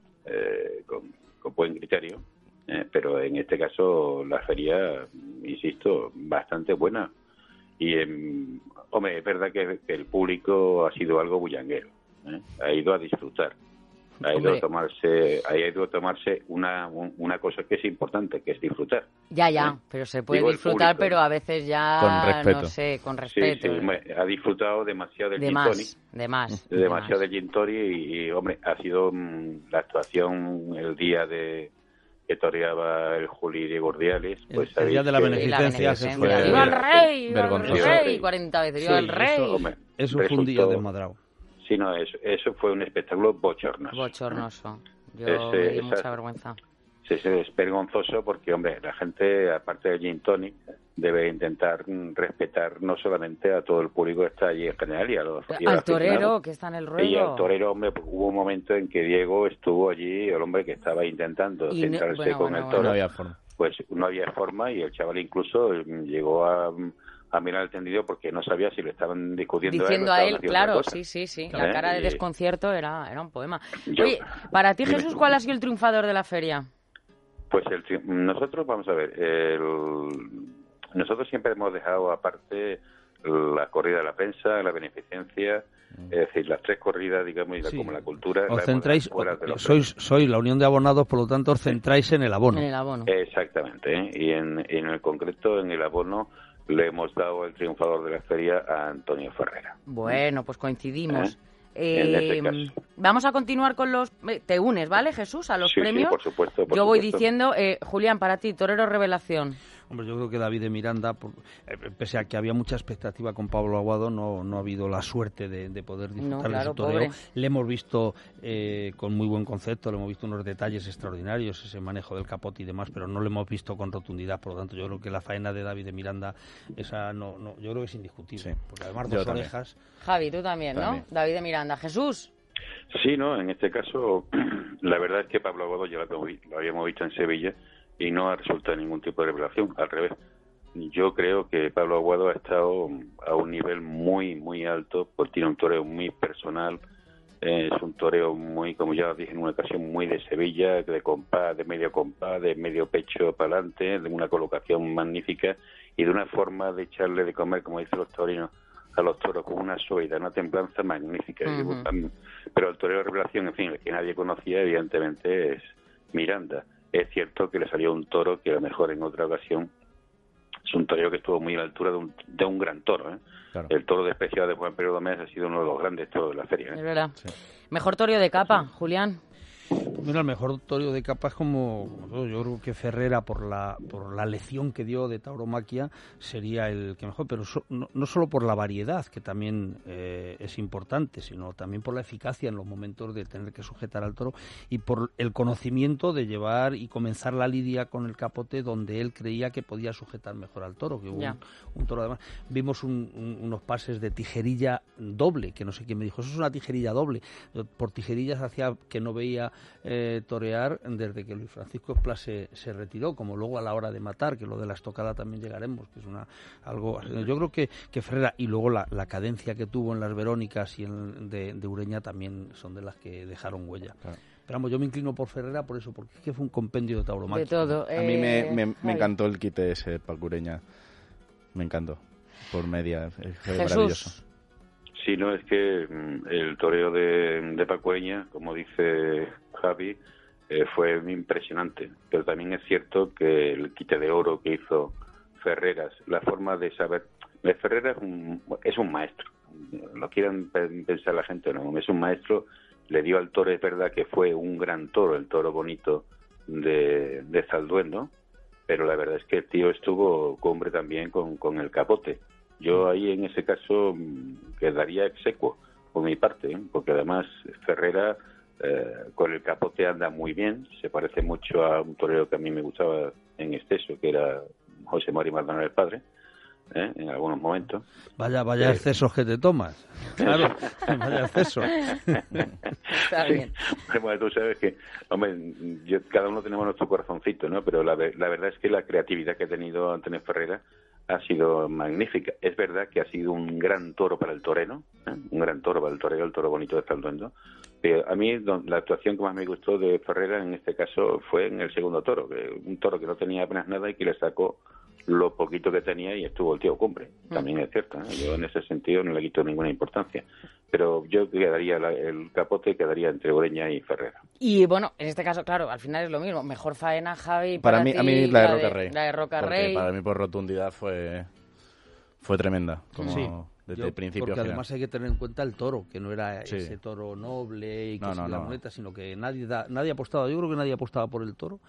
Eh, con, con buen criterio, eh, pero en este caso la feria, insisto, bastante buena. Y, eh, hombre, es verdad que, que el público ha sido algo bullanguero, ¿eh? Ha ido a disfrutar, ha ido a tomarse, ha ido a tomarse una, un, una cosa que es importante, que es disfrutar. Ya, ya, ¿eh? pero se puede Digo, disfrutar, pero a veces ya, con respeto. no sé, con respeto. Sí, sí, hombre, ha disfrutado demasiado del de gin más, tonic, de más, de demasiado más. del gin tonic y, y, hombre, ha sido mmm, la actuación el día de que toreaba el Juli de Gordiales, pues el día de la que, beneficencia, sí, la se fue. beneficencia. ¡Viva el rey! ¡Viva vergonzoso. el rey! cuarenta veces, ¡viva Sí, el rey! eso, hombre, eso fue un día desmadrado. Sí, no, eso, eso fue un espectáculo bochornoso. Bochornoso. Yo Ese- me di esa- mucha vergüenza. Sí, sí, es vergonzoso porque, hombre, la gente, aparte del gin tonic, debe intentar mm, respetar no solamente a todo el público que está allí en general y a los y a los Al torero, aficionados. que está en el Y ruedo. al torero, hombre, pues, hubo un momento en que Diego estuvo allí, el hombre que estaba intentando Y no- centrarse bueno, con bueno, el bueno. toro, No había forma. pues no había forma y el chaval incluso mm, llegó a, a mirar el tendido porque no sabía si le estaban discutiendo Diciendo a a él, él, o estaban haciendo claro, otra cosa. sí, sí, sí. ¿Eh? La cara de Y- desconcierto era, era un poema. Yo- Oye, para ti, Dime. Jesús, ¿cuál ha sido el triunfador de la feria? Pues el, tri- nosotros, vamos a ver, el- nosotros siempre hemos dejado aparte la corrida de la prensa, la beneficencia, es decir, las tres corridas, digamos, y la, Sí. como la cultura. la Os hemos centráis, dejado fuera de los sois, sois la unión de abonados, por lo tanto os centráis en el abono. En el abono. Exactamente, ¿eh? Y en, en el concreto, en el abono, le hemos dado el triunfador de la feria a Antonio Ferrera. Bueno, pues coincidimos. ¿Eh? En este Eh, caso. vamos a continuar con los... eh, Te unes, ¿vale, Jesús, a los Sí, sí, premios? por supuesto, por Yo voy supuesto. diciendo, eh, Julián, para ti, torero revelación. Hombre, yo creo que David de Miranda, por- eh, pese a que había mucha expectativa con Pablo Aguado, no, no ha habido la suerte de, de poder disfrutar No, claro, de su toreo. pobre. Le hemos visto eh, con muy buen concepto, le hemos visto unos detalles extraordinarios, ese manejo del capote y demás, pero no lo hemos visto con rotundidad. Por lo tanto, yo creo que la faena de David de Miranda, esa no, no yo creo que es indiscutible. Sí. Porque además Yo dos también. orejas. Javi, tú también, ¿no? También. David de Miranda. Jesús. Sí, no, en este caso, la verdad es que Pablo Aguado ya lo habíamos vi- lo habíamos visto en Sevilla y no ha resultado ningún tipo de revelación, al revés. Yo creo que Pablo Aguado ha estado a un nivel muy, muy alto, porque tiene un toreo muy personal, eh, es un toreo muy, como ya dije en una ocasión, muy de Sevilla, de compás, de medio compás, de medio pecho para adelante, de una colocación magnífica y de una forma de echarle de comer, como dicen los taurinos, a los toros con una suavidad, una templanza magnífica. Ujú. Y, pero el torero de revelación, en fin, el que nadie conocía, evidentemente, es Miranda. Es cierto que le salió un toro que a lo mejor en otra ocasión es un torero que estuvo muy a la altura de un, de un gran toro. ¿eh? Claro. El toro despreciado de Juan Pedro Domés ha sido uno de los grandes toros de la feria. Es ¿eh? verdad. Sí. Mejor toreo de capa, Julián. Mira, el mejor toreo de capa es como, como yo creo que Ferrera, por la por la lección que dio de tauromaquia, sería el que mejor, pero so- no, no solo por la variedad, que también eh, es importante, sino también por la eficacia en los momentos de tener que sujetar al toro y por el conocimiento de llevar y comenzar la lidia con el capote donde él creía que podía sujetar mejor al toro, que hubo Ya. un, un toro además. Vimos un- un- unos pases de tijerilla doble, que no sé quién me dijo, eso es una tijerilla doble. Yo, por tijerillas hacía que no veía eh, torear desde que Luis Francisco Esplá se, se retiró, como luego a la hora de matar, que lo de la estocada también llegaremos, que es una algo. Yo creo que, que Ferrera, y luego la, la cadencia que tuvo en las Verónicas y en, de, de Ureña también son de las que dejaron huella. Claro. Pero vamos, yo me inclino por Ferrera por eso, porque es que fue un compendio de tauromaquia. De todo. A mí me, Eh, me, me Javi. encantó el quite ese Pacureña. Me encantó. Por media. Fue Jesús. maravilloso. Sí, no, es que mm, el toreo de, de Pacueña, como dice Javi, eh, fue impresionante. Pero también es cierto que el quite de oro que hizo Ferreras, la forma de saber. Ferreras es un, es un maestro, lo quieran pensar la gente o no, es un maestro, le dio al toro, es verdad que fue un gran toro, el toro bonito de, de Zalduendo, pero la verdad es que el tío estuvo cumbre también con, con el Capote. Yo ahí en ese caso quedaría execuo por mi parte, ¿eh? Porque además Ferrera eh, con el Capote anda muy bien, se parece mucho a un torero que a mí me gustaba en exceso, que era José Mari Maldonado el padre, ¿eh? En algunos momentos. Vaya, vaya eh, excesos que te tomas. Claro, vaya exceso. Está bien. Sí. Bueno, tú sabes que, hombre, yo, cada uno tenemos nuestro corazoncito, ¿no? Pero la, la verdad es que la creatividad que ha tenido Antonio Ferrera ha sido magnífica. Es verdad que ha sido un gran toro para el torero, ¿eh? Un gran toro para el torero, el toro bonito de Zalduendo. Pero a mí la actuación que más me gustó de Ferrera en este caso fue en el segundo toro, que un toro que no tenía apenas nada y que le sacó lo poquito que tenía y estuvo el tío cumbre. También es cierto, ¿eh? Yo en ese sentido no le quito ninguna importancia. Pero yo quedaría, la, el Capote quedaría entre Ureña y Ferrera. Y bueno, en este caso, claro, al final es lo mismo. Mejor faena, Javi, para, para mí, ti, a mí la de Roca de, Rey. La de Roca Rey. Para mí por rotundidad fue fue tremenda. Como sí, desde yo, el principio porque a final. además hay que tener en cuenta el toro, que no era sí. ese toro noble y que no, se no, la no. muleta, sino que nadie da, nadie apostaba. Yo creo que nadie apostaba por el toro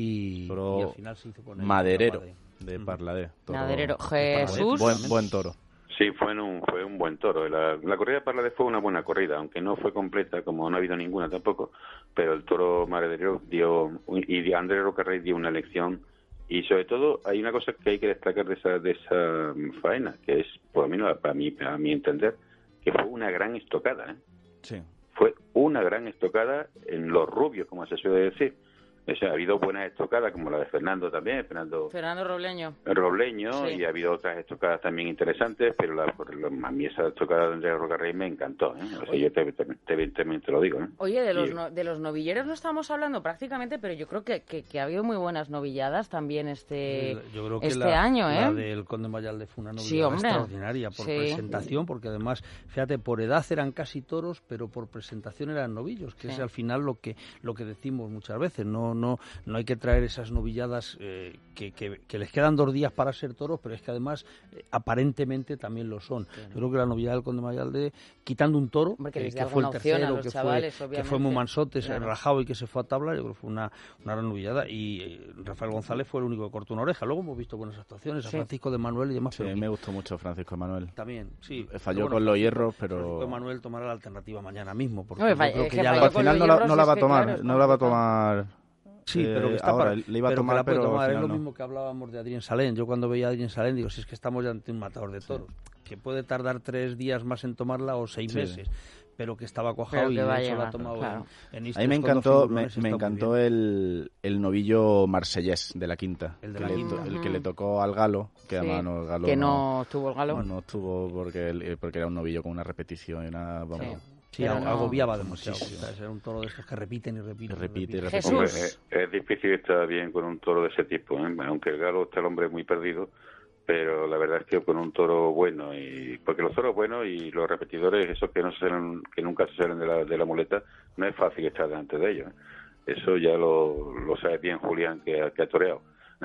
y, toro y al final se hizo con él. Maderero de Parladé. Toro, Maderero. Jesús. Buen, buen toro. Sí, fue un, fue un buen toro. La, la corrida de Parladé fue una buena corrida, aunque no fue completa, como no ha habido ninguna tampoco, pero el toro Maderero dio, y Andrés Roca Rey dio una lección. Y sobre todo hay una cosa que hay que destacar de esa de esa faena, que es, por lo menos para mí, para mi entender, que fue una gran estocada, ¿eh? Sí. Fue una gran estocada en los rubios, como se suele decir. O sea, ha habido buenas estocadas, como la de Fernando también, Fernando, Fernando Robleño. Robleño, sí. Y ha habido otras estocadas también interesantes, pero la, la, a mí esa estocada de Andrés Roca Rey me encantó, ¿eh? O sea, yo te, te, te, te, te lo digo, ¿eh? Oye, de los, y, no, de los novilleros no estamos hablando prácticamente, pero yo creo que, que, que ha habido muy buenas novilladas también este, yo creo que este la, año, ¿eh? La del Conde Mayalde fue una novillada sí, hombre. extraordinaria por sí. presentación, porque además, fíjate, por edad eran casi toros, pero por presentación eran novillos, que sí. es al final lo que lo que decimos muchas veces, no no no hay que traer esas novilladas eh, que, que, que les quedan dos días para ser toros, pero es que además eh, aparentemente también lo son. Sí. Yo creo que la novillada del Conde Mayalde, quitando un toro, Hombre, que, que, les que fue el tercero, que, chavales, fue, que fue muy mansote, claro. rajado y que se fue a tabla, yo creo que fue una, una gran novillada, y eh, Rafael González fue el único que cortó una oreja. Luego hemos visto buenas actuaciones, a sí. Francisco de Manuel y demás. Sí, me gustó mucho Francisco de Manuel. También, sí. Falló bueno, con los hierros, pero... Francisco de Manuel tomará la alternativa mañana mismo, porque no, yo falla, creo que, que ya... Al final no la, no la va a tomar, claro, no la va a tomar... Sí, pero que está ahora, para, le iba a pero tomar, que la pero tomar. Es lo no. mismo que hablábamos de Adrián Salén. Yo cuando veía a Adrián Salén digo, si es que estamos ya ante un matador de toros, sí. que puede tardar tres días más en tomarla o seis sí. meses, pero que estaba cuajado y de hecho la ha tomado claro. en, en A mí me encantó, me, me encantó el, el novillo marsellés de la quinta, el, de que la le, quinta. el que le tocó al galo, que sí. además no, el galo que no, no estuvo el galo. No, no estuvo porque, porque era un novillo con una repetición y una... Vamos, sí. Sí, pero agobiaba no, demasiado. Sí, sí. Era un toro de esos que repiten y repiten. Y repite, y repite. Jesús. Hombre, es, es difícil estar bien con un toro de ese tipo, ¿eh? Aunque el galo está el hombre muy perdido, pero la verdad es que con un toro bueno, y porque los toros buenos y los repetidores, esos que no se salen, que nunca se salen de la, de la muleta, no es fácil estar delante de ellos, ¿eh? Eso ya lo, lo sabe bien Julián, que, que ha toreado.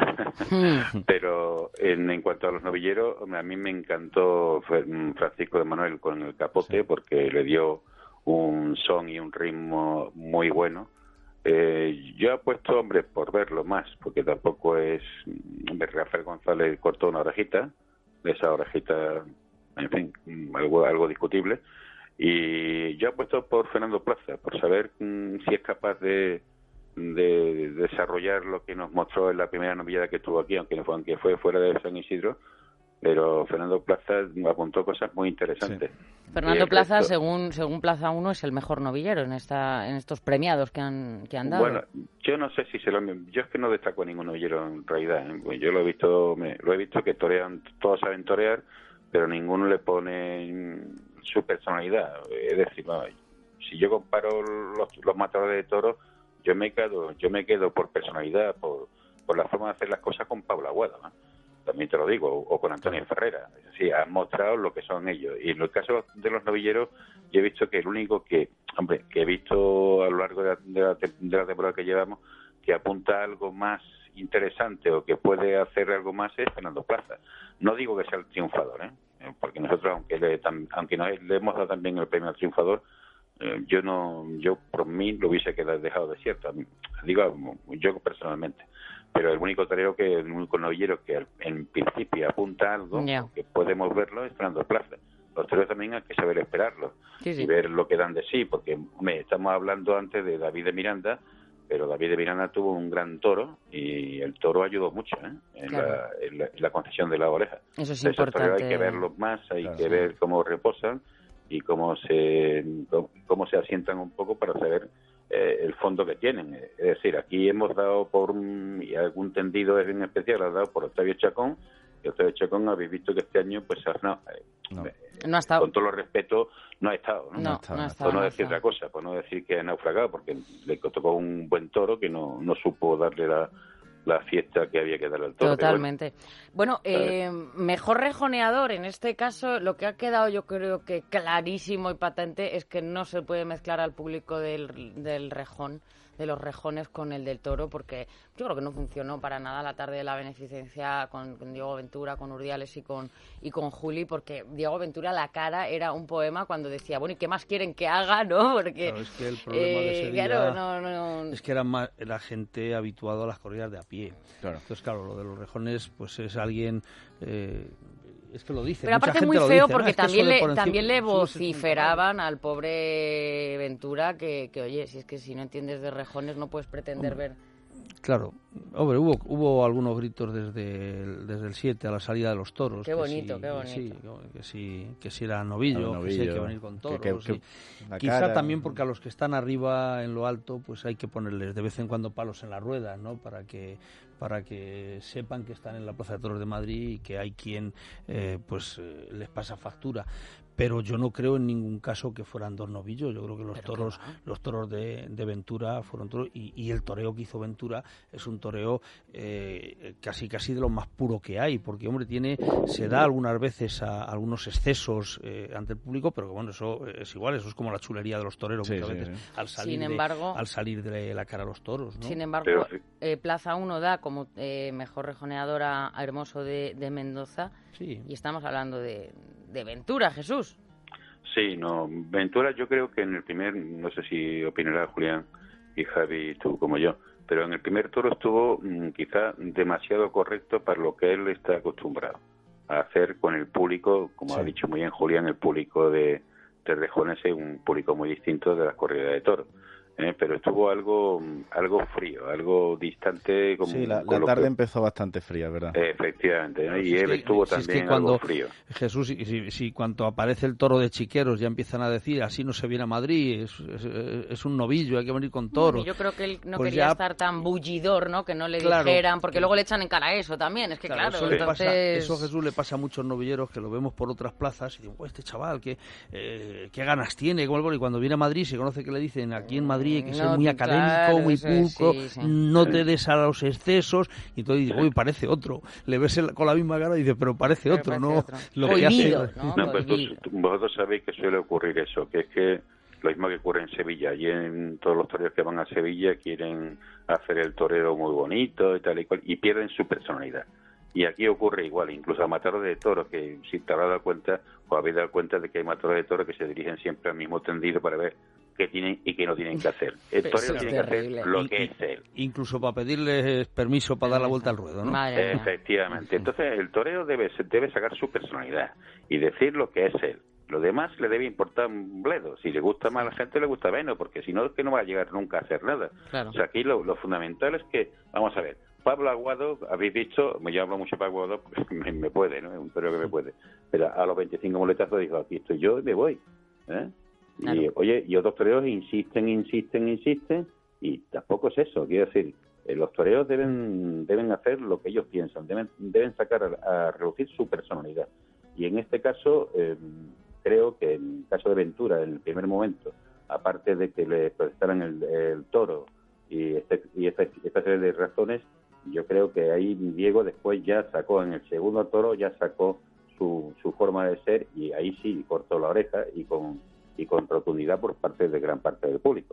Pero en, en cuanto a los novilleros, a mí me encantó Francisco de Manuel con el Capote, sí. porque le dio un son y un ritmo muy bueno. Eh, yo apuesto, hombre, por verlo más, porque tampoco es... Rafael González cortó una orejita, esa orejita, en fin, algo, algo discutible. Y yo apuesto por Fernando Plaza, por saber mmm, si es capaz de, de desarrollar lo que nos mostró en la primera novillada que estuvo aquí, aunque, fue, aunque fue fuera de San Isidro. Pero Fernando Plaza apuntó cosas muy interesantes. Sí. Fernando Plaza, resto... según según Plaza uno, es el mejor novillero en esta en estos premiados que han que han dado. Bueno, yo no sé si se lo... Yo es que no destaco a ningún novillero en realidad. ¿eh? Yo lo he visto me, lo he visto que torean, todos saben torear, pero ninguno le pone su personalidad. Es decir, no, si yo comparo los, los matadores de toros, yo me quedo yo me quedo por personalidad, por, por la forma de hacer las cosas con Pablo Aguado, ¿no? También te lo digo, o con Antonio Ferrera. Sí, han mostrado lo que son ellos. Y en el caso de los novilleros, yo he visto que el único que, hombre, que he visto a lo largo de la, de la, de la temporada que llevamos, que apunta algo más interesante o que puede hacer algo más es Fernando Plaza. No digo que sea el triunfador, ¿eh? Porque nosotros, aunque le, tam, aunque nos, le hemos dado también el premio al triunfador, eh, yo no, yo por mí lo hubiese quedado dejado desierto. Digo, yo personalmente. Pero el único torero que, el único novillero que en principio apunta algo, yeah. que podemos verlo, es Fernando Plaza. Los toreros también hay que saber esperarlo sí, sí. y ver lo que dan de sí, porque hombre, estamos hablando antes de David de Miranda, pero David de Miranda tuvo un gran toro y el toro ayudó mucho ¿eh? en, claro. la, en, la, en la concesión de la oreja. Eso es Entonces, importante. Hay que verlos más, hay claro, que sí. ver cómo reposan y cómo se cómo, cómo se asientan un poco para saber eh, el fondo que tienen. Es decir, aquí hemos dado por un, y algún tendido en especial, ha dado por Octavio Chacón, y Octavio Chacón habéis visto que este año, pues no, no. Eh, no ha estado. Con todo los respetos, no ha estado. No, no, ha estado, no ha estado. Por no, no decir otra cosa, por no decir que ha naufragado, porque le tocó un buen toro que no, no supo darle la, la fiesta que había que darle al toro. Totalmente. Bueno, bueno eh, mejor rejoneador, en este caso, lo que ha quedado yo creo que clarísimo y patente es que no se puede mezclar al público del, del rejón, de los rejones con el del toro, porque yo creo que no funcionó para nada la tarde de la beneficencia con, con Diego Ventura, con Urdiales y con y con Juli, porque Diego Ventura la cara era un poema cuando decía, bueno, ¿y qué más quieren que haga, no? Porque claro, es que el problema eh, de ese día claro, no, no, es que era más la gente habituado a las corridas de a pie. Claro. Entonces, claro, lo de los rejones, pues es alguien eh, es que lo dice. Pero aparte es muy feo dice, porque ¿no? también, es le, también le vociferaban al pobre Ventura que, que, oye, si es que si no entiendes de rejones no puedes pretender hombre, ver... Claro, hombre, hubo hubo algunos gritos desde el, desde el siete a la salida de los toros. Qué bonito, si, qué bonito. Sí, que si, que si era novillo, novillo, que si hay que venir con toros. que, que, que, quizá cara, también porque a los que están arriba en lo alto, pues hay que ponerles de vez en cuando palos en las ruedas, ¿no? Para que para que sepan que están en la Plaza de Toros de Madrid y que hay quien eh, pues eh, les pasa factura. Pero yo no creo en ningún caso que fueran dos novillos. Yo creo que los Pero toros los toros de, de Ventura fueron toros y, y el toreo que hizo Ventura es un toreo eh, casi casi de lo más puro que hay, porque hombre tiene se da algunas veces a, a algunos excesos eh, ante el público, pero que bueno, eso es igual, eso es como la chulería de los toreros sí, muchas sí, veces sí. al salir sin embargo, de, al salir de la cara a los toros, ¿no? Sin embargo, eh, Plaza uno da como eh, mejor rejoneadora a Hermoso de, de Mendoza sí. y estamos hablando de de Ventura, Jesús. Sí, no, Ventura yo creo que en el primer, no sé si opinará Julián y Javi, tú como yo, pero en el primer toro estuvo mmm, quizá demasiado correcto para lo que él está acostumbrado a hacer con el público, como sí. ha dicho muy bien Julián, el público de, de Rejones es un público muy distinto de las corridas de toros. Eh, pero estuvo algo algo frío, algo distante. Como, sí, la, la tarde que... empezó bastante fría, ¿verdad? Eh, efectivamente, ¿no? Y él si estuvo si también es que cuando, algo frío. Jesús, si, si, si cuando aparece el toro de Chiqueros ya empiezan a decir, así no se viene a Madrid, es, es, es un novillo, hay que venir con toros. Yo creo que él no pues quería ya... estar tan bullidor, ¿no? Que no le claro, dijeran, porque luego le echan en cara eso también, es que claro, claro eso, entonces... le pasa, eso Jesús le pasa a muchos novilleros que lo vemos por otras plazas y digo, oh, este chaval, ¿qué, eh, qué ganas tiene? Y cuando viene a Madrid se conoce que le dicen, aquí en Madrid hay que ser no, muy académico, claro, muy pulcro, sí, sí. no te des a los excesos, y entonces dice, uy, parece otro. Le ves el, con la misma cara y dice, pero parece pero otro, parece ¿no? Otro. Lo que hace... ¿no? No, pues vos, vosotros sabéis que suele ocurrir eso, que es que lo mismo que ocurre en Sevilla, y en todos los toreros que van a Sevilla quieren hacer el torero muy bonito y tal y cual, y pierden su personalidad. Y aquí ocurre igual, incluso a matadores de toros, que si te habrás dado cuenta, o habéis dado cuenta de que hay matadores de toros que se dirigen siempre al mismo tendido para ver qué tienen y qué no tienen que hacer. El torero tiene que hacer lo que es él. Incluso para pedirles permiso para dar la vuelta al ruedo, ¿no? Madre Efectivamente. Entonces el torero debe, debe sacar su personalidad y decir lo que es él. Lo demás le debe importar un bledo. Si le gusta más a la gente, le gusta menos, porque si no, es que no va a llegar nunca a hacer nada. Claro. O sea, aquí lo, lo fundamental es que, vamos a ver, Pablo Aguado, habéis visto, yo hablo mucho de Pablo Aguado, porque me, me puede, ¿no? Es un torero que me puede. Pero a los veinticinco muletazos dijo, aquí estoy yo y me voy. ¿Eh? Claro. Y, oye, y otros toreros insisten, insisten, insisten, y tampoco es eso. Quiero decir, eh, los toreros deben deben hacer lo que ellos piensan, deben deben sacar a, a reducir su personalidad. Y en este caso, eh, creo que en el caso de Ventura, en el primer momento, aparte de que le prestaran el, el toro y, este, y esta, esta serie de razones, yo creo que ahí Diego después ya sacó, en el segundo toro, ya sacó su, su forma de ser, y ahí sí cortó la oreja y con y con rotundidad por parte de gran parte del público, ¿eh?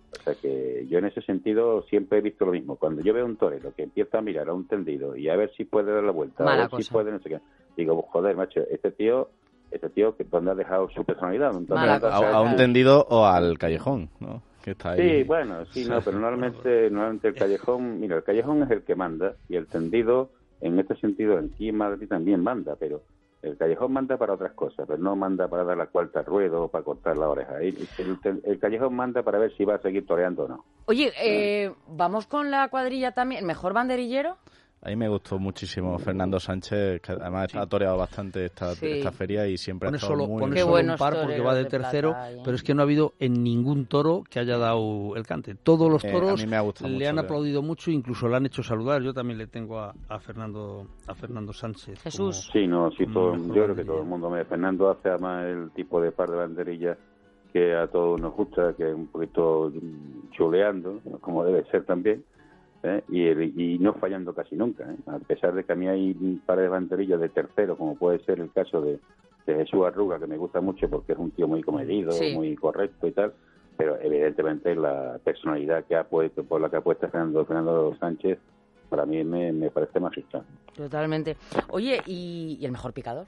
O sea que yo en ese sentido siempre he visto lo mismo. Cuando yo veo un torero que empieza a mirar a un tendido y a ver si puede dar la vuelta, Mala a ver cosa. si puede no sé qué, digo, joder, macho, este tío, este tío que donde ha dejado su personalidad, ¿dónde Mala ha cosa. dejado- A, a un tendido o al callejón, ¿no? Que está ahí. Sí, bueno, sí, no, pero normalmente, normalmente el callejón, mira, el callejón es el que manda y el tendido, en este sentido, aquí en Madrid también manda, pero el callejón manda para otras cosas, pero no manda para dar la cuarta al ruedo o para cortar la oreja. El, el- el callejón manda para ver si va a seguir toreando o no. Oye, eh, vamos con la cuadrilla también. ¿Mejor banderillero? A mí me gustó muchísimo Fernando Sánchez, que además ha toreado bastante esta, Sí. esta feria y siempre ha Pone estado solo, muy pone Qué solo bien. un buenos par porque toreros va de de tercero, plata hay, ¿eh? pero es que no ha habido en ningún toro que haya dado el cante. Todos los Eh, a toros mí me ha gustado le mucho, han creo. aplaudido mucho, incluso le han hecho saludar. Yo también le tengo a, a Fernando a Fernando Sánchez. Jesús. como- Sí, no, sí, como todo, mejor yo creo que banderillero. todo el mundo me... Fernando hace además el tipo de par de banderillas que a todos nos gusta, que es un poquito mm, chuleando, ¿no? Como debe ser también, ¿eh? y, el- y no fallando casi nunca, ¿eh? A pesar de que a mí hay un par de banderillas de tercero, como puede ser el caso de, de Jesús Arruga, que me gusta mucho porque es un tío muy comedido, Sí. muy correcto y tal, pero evidentemente la personalidad que ha puesto, por la que ha puesto Fernando, Fernando Sánchez, para mí me, me parece magistral. Totalmente. Oye, ¿y, y el mejor picador?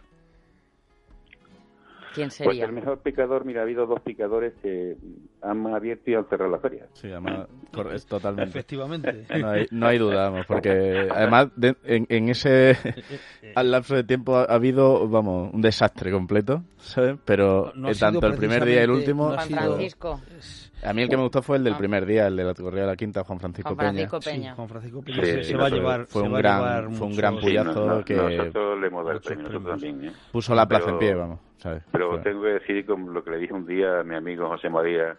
¿Quién Pues sería? el mejor picador, mira, ha habido dos picadores que han abierto y han cerrado la feria. Sí, además, cor- es totalmente. Efectivamente. No hay, no hay duda, vamos, porque además de- en, en ese al lapso de tiempo ha, ha habido, vamos, un desastre completo, ¿sabes? Pero No- no ha eh, tanto sido el primer día y el precisamente- último... no ha Juan sido- Francisco. A mí el que me gustó fue el del Ah. primer día, el de la corrida de la quinta, Juan Francisco, Juan Francisco Sí, Peña. Juan Francisco Peña Sí, se, sí, se va a fue- llevar. fue se un va a gran- llevar fue un muchos- gran Sí, puyazo no- no- que- nosotros le hemos dado el muchos premio, nosotros premios. también, ¿eh? puso la plaza Pero- en pie, vamos, ¿sabes? Pero Fue- tengo que decir como lo que le dije un día a mi amigo José María.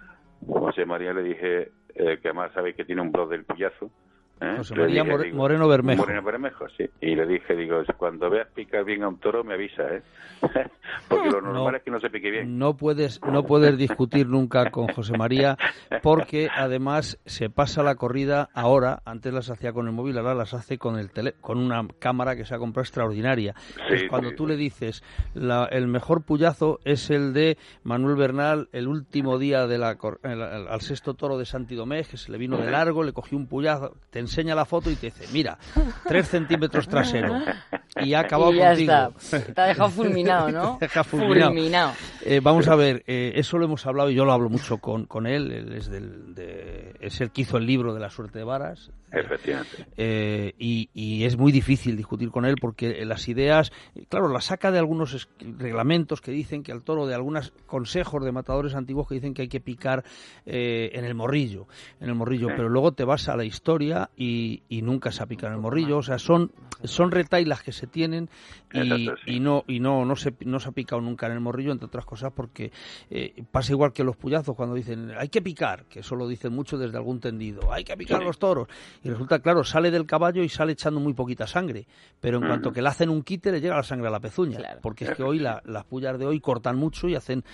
José María le dije eh, que además sabéis que tiene un blog del puyazo. ¿eh? José Le María dije, More- digo, Moreno Bermejo. Moreno Bermejo, sí. Y le dije, digo, cuando veas picar bien a un toro me avisa, ¿eh? Porque lo normal No. es que no se pique bien. No puedes, no puedes discutir nunca con José María, porque además se pasa la corrida ahora, antes las hacía con el móvil, ahora las hace con el tele, con una cámara que se ha comprado extraordinaria. Entonces, cuando sí, tú sí. le dices la- el mejor puyazo es el de Manuel Bernal el último día de la cor- el- el- al sexto toro de Santi Domés, que se le vino de largo, le cogió un puyazo, te enseña la foto y te dice, mira, tres centímetros trasero y ha acabado Y ya contigo. está. Te ha dejado fulminado, ¿no? Te deja fulminado. Fulminado. Eh, vamos a ver, eh, eso lo hemos hablado y yo lo hablo mucho con, con él. Él es, del, de, es el que hizo el libro de la suerte de varas. Efectivamente. Eh, y, y es muy difícil discutir con él porque las ideas, eh, claro, las saca de algunos es- reglamentos que dicen que al toro, de algunos consejos de matadores antiguos que dicen que hay que picar eh, en el morrillo, en el morrillo, Sí. pero luego te vas a la historia y, y nunca se ha picado en el morrillo. O sea, son, son retailas que se tienen y, Exacto, sí. y no y no no se no se ha picado nunca en el morrillo, entre otras cosas porque eh, pasa igual que los puyazos cuando dicen hay que picar, que eso lo dicen mucho desde algún tendido, hay que picar Sí. los toros y resulta, claro, sale del caballo y sale echando muy poquita sangre, pero en Ujú. cuanto que le hacen un quite le llega la sangre a la pezuña, Claro. porque es que hoy la- las puyas de hoy cortan mucho y hacen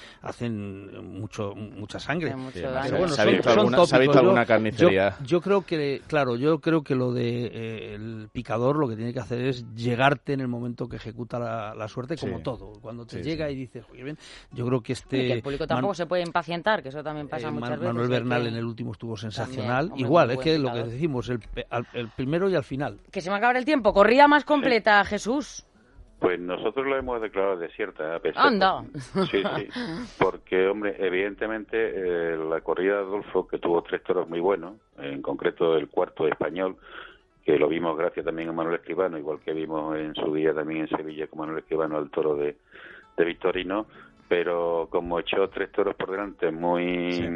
hacen mucho mucha sangre. Hace mucho Sí, daño. ¿se- Pero bueno, ¿se ha son- visto son alguna, ¿se ha visto tópicos. alguna Yo- carnicería? Yo, yo creo que, claro, yo creo que lo de eh, el picador lo que tiene que hacer es llegarte en el momento que ejecuta la, la suerte, como Sí. todo. Cuando te Sí, llega sí. y dices, oye, bien, yo creo que Y este... que el público tampoco Man- se puede impacientar, que eso también pasa eh, muchas Man- veces. Manuel hay Bernal que- en el último estuvo sensacional. hombre, Igual, muy es buen que lo picador. que decimos, el, pe- al- el primero y al final. Que se me acaba el tiempo. Corrida más completa, Jesús. Pues nosotros lo hemos declarado desierta, a pesar. Anda. Sí, sí. Porque, hombre, evidentemente eh, la corrida de Adolfo, que tuvo tres toros muy buenos, en concreto el cuarto español, que lo vimos gracias también a Manuel Escribano, igual que vimos en su día también en Sevilla con Manuel Escribano al toro de, de Victorino, pero como echó tres toros por delante muy... Sí.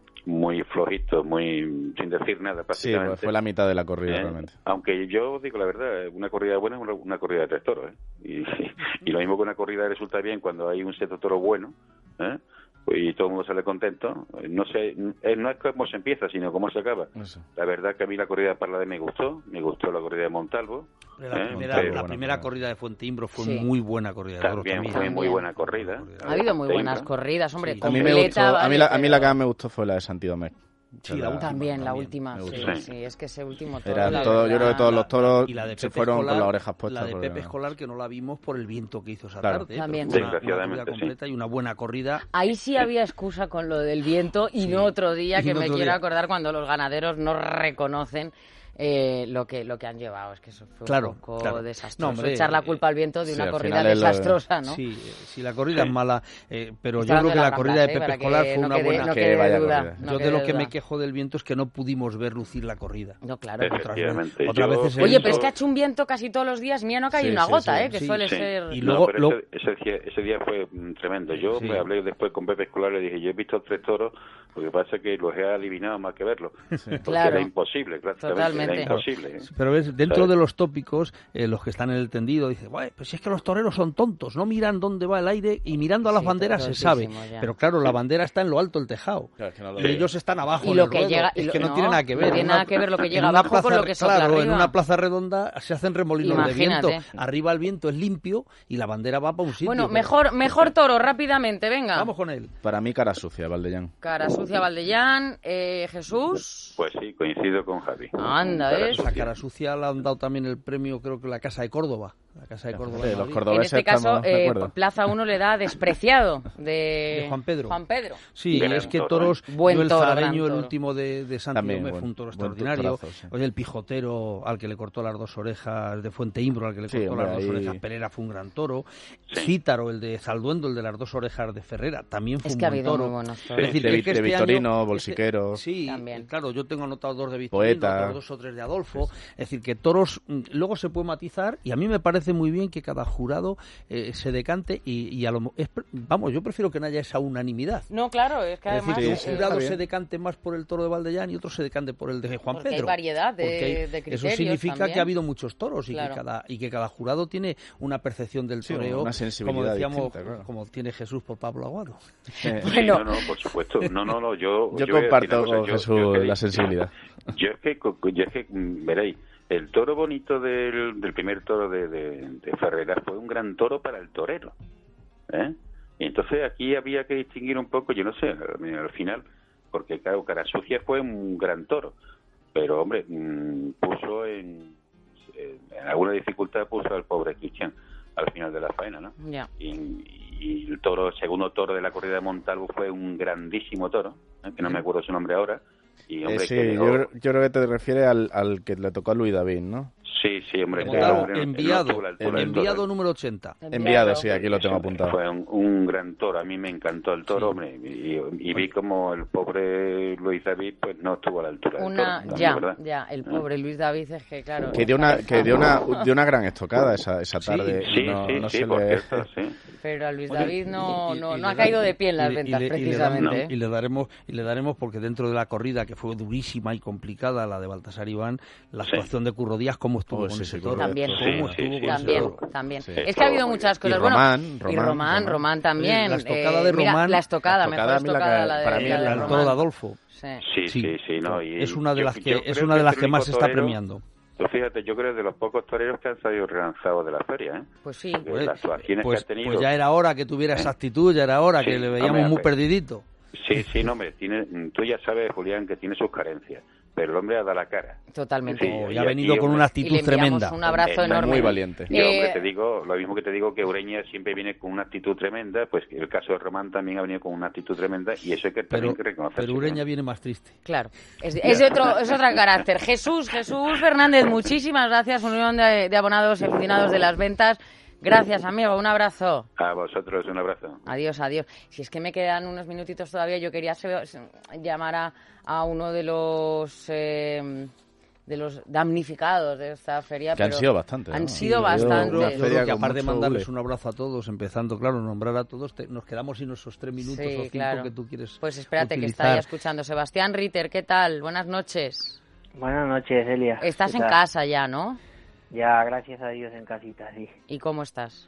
muy flojitos, muy sin decir nada Sí, prácticamente. pues fue la mitad de la corrida ¿eh? realmente. Aunque yo digo la verdad, una corrida buena es una, una corrida de tres toros, ¿eh? y, y lo mismo que una corrida resulta bien cuando hay un sexto toro bueno, ¿eh? y todo el mundo sale contento. No sé, eh, no es cómo se empieza, sino cómo se acaba. Eso. La verdad que a mí la corrida de Parla me gustó, me gustó la corrida de Montalvo. La ¿eh? primera, Pero la buena primera corrida. corrida de Fuenteimbro fue Sí. muy buena corrida de toros también también. fue muy También. buena corrida. Ha habido muy buenas Tenga. corridas, hombre. Sí. A mí me gustó, completa, a mí vale, la, a mí la que pero- más me gustó fue la de Santi Domecq. Sí, la última También, la también. última, Me sí, gusta. sí, es que ese último toro, Era la todo, yo creo que verdad, todos los toros Y la de se Pepe fueron Escolar, con las orejas puestas. La de porque- Pepe Escolar, que no la vimos por el viento que hizo esa Claro. tarde. ¿eh? También. Pero fue una- una, Desgraciadamente, corrida completa sí. y una buena corrida. Ahí sí había excusa con lo del viento y Sí. no otro día Y que no me otro quiero día. acordar cuando los ganaderos no reconocen eh, lo que lo que han llevado. Es que eso fue Claro, un poco claro. desastroso. No, hombre, echar la culpa al viento de sí, una al corrida final es lo- desastrosa, ¿no? Sí, eh, sí, la corrida es mala, eh, pero Estoy yo creo hablando que de la las corrida de Ramblas, ¿eh? Pepe Para que Escolar fue no una quede- buena. no Que quede vaya duda, corrida. no Yo de quede lo que duda. me quejo del viento es que no pudimos ver lucir la corrida. No, claro. Otras Efectivamente. veces, otras Yo- veces el Oye, viento- pero es que ha hecho un viento casi todos los días. Mira, no ha caído Sí, una sí, gota, sí. ¿eh? Que Sí, suele Sí. ser... Y No, luego- pero lo- ese, ese día, ese día fue mm, tremendo. Yo Sí. me hablé después con Pepe Escolar, le dije, yo he visto tres toros, lo que pasa es que los he adivinado más que verlos. Porque Claro. era imposible, prácticamente, Totalmente. era imposible. ¿eh? Pero ves, dentro ¿Sabes? de los tópicos, eh, los que están en el tendido dicen, "Buah, pues si es que los toreros son tontos, no miran dónde va el aire y mirando a las Sí, banderas se sabe". tontísimo ya. Pero claro, la bandera está en lo alto del tejado. Claro, es que no lo Y veo. ellos están abajo. Y en lo el que ruedo. llega- y es lo- que no, no, tiene nada que no ver. tiene En nada que ver lo que en llega una abajo con plaza- lo que sopla Claro, en arriba. una plaza redonda se hacen remolinos Imagínate. de viento. Arriba el viento es limpio y la bandera va para un sitio. Bueno, pero- mejor, mejor toro, rápidamente, venga. Vamos con él. Para mí, cara sucia, Valdellán. Cara sucia Valdellán, eh, Jesús. Pues sí, coincido con Javi. Anda, Cara ¿ves? sucia. La cara sucia le han dado también el premio, creo que la Casa de Córdoba. La Casa de Córdoba. Sí, de los Madrid. cordobeses En este caso, estamos de eh, acuerdo. Plaza uno le da despreciado de, De Juan Pedro. Juan Pedro. Sí, Gran es que toro, toros, ¿eh? Buen yo el toro, gran zareño, el toro. último de, de Santi También, Gómez, buen- fue un toro buen extraordinario. torazo, sí. Oye, el pijotero al que le cortó las dos orejas de Fuente Imbro, al que le Sí, cortó hombre, las dos ahí- orejas Pereira, fue un gran toro. Sí. Cítaro, el de Zalduendo, el de las dos orejas de Ferrera, también fue Es un que ha buen habido toro. muy buenos Sí, toros. Es decir, de, es que de este Victorino, año- Bolsiquero. este- sí, También. claro, yo tengo anotados dos de Victorino, Poeta. otros dos o tres de Adolfo. Es decir, que toros mm, luego se puede matizar y a mí me parece muy bien que cada jurado eh, se decante y, y a lo mo- es pre- vamos, yo prefiero que no haya esa unanimidad. No, claro, es que Es además... decir, que Sí, un está jurado bien. se decante más por el toro de Valdellán y otro se decante por el de Juan Porque hay Pedro. variedad de- Porque hay- de Eso criterios significa también. que ha habido muchos toros y, Claro. que cada, y que cada jurado tiene una percepción del Sí, toreo, una sensibilidad como decíamos, distinta, claro. como tiene Jesús por Pablo Aguado. Eh, Sí, Bueno. no, no, por supuesto. No, no, no, yo... Yo yo voy a decir comparto una cosa, con yo- Jesús yo es que- la sensibilidad. Yo es que, co- yo es que mm, veréis, el toro bonito del, del primer toro de, de, de Ferreras fue un gran toro para el torero. ¿eh? Y entonces aquí había que distinguir un poco, yo no sé, al, al final, porque claro, Cara Sucia fue un gran toro, pero hombre, mm, puso en, en, en alguna dificultad, puso al pobre Cristian al final de la faena, ¿no? Ya. Y, y el toro, el segundo toro de la corrida de Montalvo fue un grandísimo toro, ¿eh? que no me acuerdo su nombre ahora. Y, Eh, hombre, sí, que yo, dejó- creo- yo creo que te refieres al, al que le tocó a Luis David, ¿no? Sí, sí, hombre. Como que tal, hombre, no- no enviado, tuvo la altura del enviado toro. número ochenta. Enviado, sí, aquí lo tengo Sí, apuntado. Fue un, un gran toro, a mí me encantó el toro, Sí. hombre, y, y vi como el pobre Luis David pues no estuvo a la altura del Una, toro, también, ya, ¿verdad? ya, el pobre Luis David es que, claro... Que dio una, que dio una, dio una gran estocada esa, esa Sí, tarde. Sí, no, sí, no sí, se por le- cierto, sí. Pero a Luis Oye, David no, y- y- no, y no le ha caído da- de pie en las y le- ventas, y le- y le precisamente. damos- ¿eh? Y le daremos, y le daremos porque dentro de la corrida, que fue durísima y complicada, la de Baltasar Iván, la Sí. actuación de Curro Díaz, cómo estuvo Oh, con sí, ese sí, toro. También. Cómo Sí, estuvo sí, con sí, ese También, toro. también. Sí. Es que ha habido muchas Y cosas. Román, bueno, y Román, Román, Román. Román también. La estocada eh, de mira, Román- la estocada, la mejor estocada a mí la estocada que- la de, para mí la es de la- El Román. toro de Adolfo. Sí. Sí, sí, sí, no. Y es una de yo- las que yo es creo una de es las el que más único se está torero- premiando. Tú fíjate, yo creo de los pocos toreros que han salido relanzados de la feria, ¿eh? Pues sí. Porque las actuaciones Pues, que ha tenido... pues ya era hora que tuviera esa actitud, ya era hora Sí, que le veíamos hombre, muy hombre. perdidito. Sí, sí, no, hombre, tiene, tú ya sabes, Julián, que tiene sus carencias, pero el hombre ha dado la cara. Totalmente. Sí, Oh, y y ha aquí, venido con hombre, una Y actitud le enviamos tremenda. un abrazo Eh, enorme. muy valiente. Y hombre, Eh, te digo, lo mismo que te digo que Ureña siempre viene con una actitud tremenda, pues el caso de Román también ha venido con una actitud tremenda y eso hay que Pero, también que reconocerlo. pero Ureña viene más triste. Claro, es, es, de otro, es otro carácter. Jesús, Jesús Fernández, muchísimas gracias, Unión de, de Abonados y Aficionados de las Ventas. Gracias, amigo, un abrazo. A vosotros un abrazo. Adiós, adiós. Si es que me quedan unos minutitos todavía, yo quería se- se- llamar a, a uno de los eh, de los damnificados de esta feria. Que han pero sido bastantes, Han ¿no? sido Sí, bastantes. yo creo Yo feria creo que con aparte de mucho mandarles doble. un abrazo a todos, empezando, claro, nombrar a todos, te- nos quedamos sin esos tres minutos Sí, o cinco claro. que tú quieres Pues espérate que está utilizar. ya escuchando. Sebastián Ritter, ¿qué tal? Buenas noches. Buenas noches, Elia. Estás ¿Qué en tal? casa ya, ¿no? Ya, gracias a Dios, en casita, sí. ¿Y cómo estás?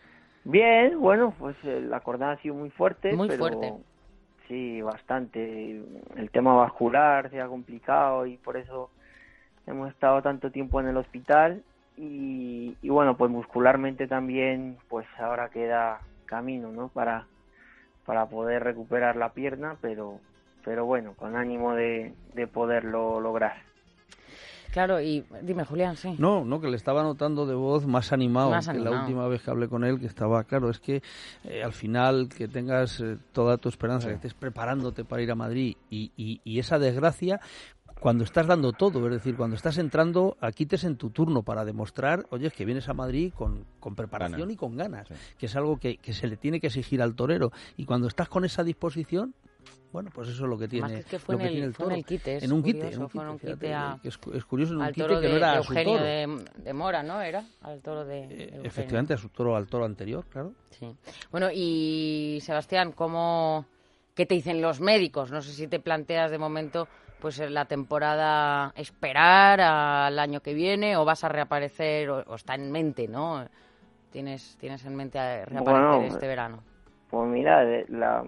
Bien, bueno, pues eh, la cordada ha sido muy fuerte. Muy pero, fuerte. Sí, bastante. El tema vascular se ha complicado y por eso hemos estado tanto tiempo en el hospital. Y, y bueno, pues muscularmente también, pues ahora queda camino, ¿no? Para, para poder recuperar la pierna, pero pero bueno, con ánimo de, de poderlo lograr. Claro, y dime, Julián, sí. No, no, que le estaba notando de voz más animado Más que animado. la última vez que hablé con él, que estaba, claro, es que eh, al final que tengas eh, toda tu esperanza, que estés preparándote para ir a Madrid y, y, y esa desgracia, cuando estás dando todo, es decir, cuando estás entrando, aquí te es en tu turno para demostrar, oye, que vienes a Madrid con, con preparación Ganas. y con ganas, Sí. que es algo que, que se le tiene que exigir al torero, y cuando estás con esa disposición, bueno, pues eso es lo que tiene, Más que es que fue lo en que el- tiene el fue en toro. el quite, es en un quite, curioso, en un fue en un quite, quite fíjate, a- que es, es curioso, en un Al quite toro que de, no era de a su Eugenio toro. de, de Mora, ¿no? Era al toro de, de Eh, Eugenio. Efectivamente, a su toro, al toro anterior, claro. Sí. Bueno, y Sebastián, ¿cómo, ¿qué te dicen los médicos? No sé si te planteas de momento pues en la temporada esperar al año que viene o vas a reaparecer o, o está en mente, ¿no? ¿Tienes, tienes en mente a reaparecer Bueno, este verano? Pues mira, de- la,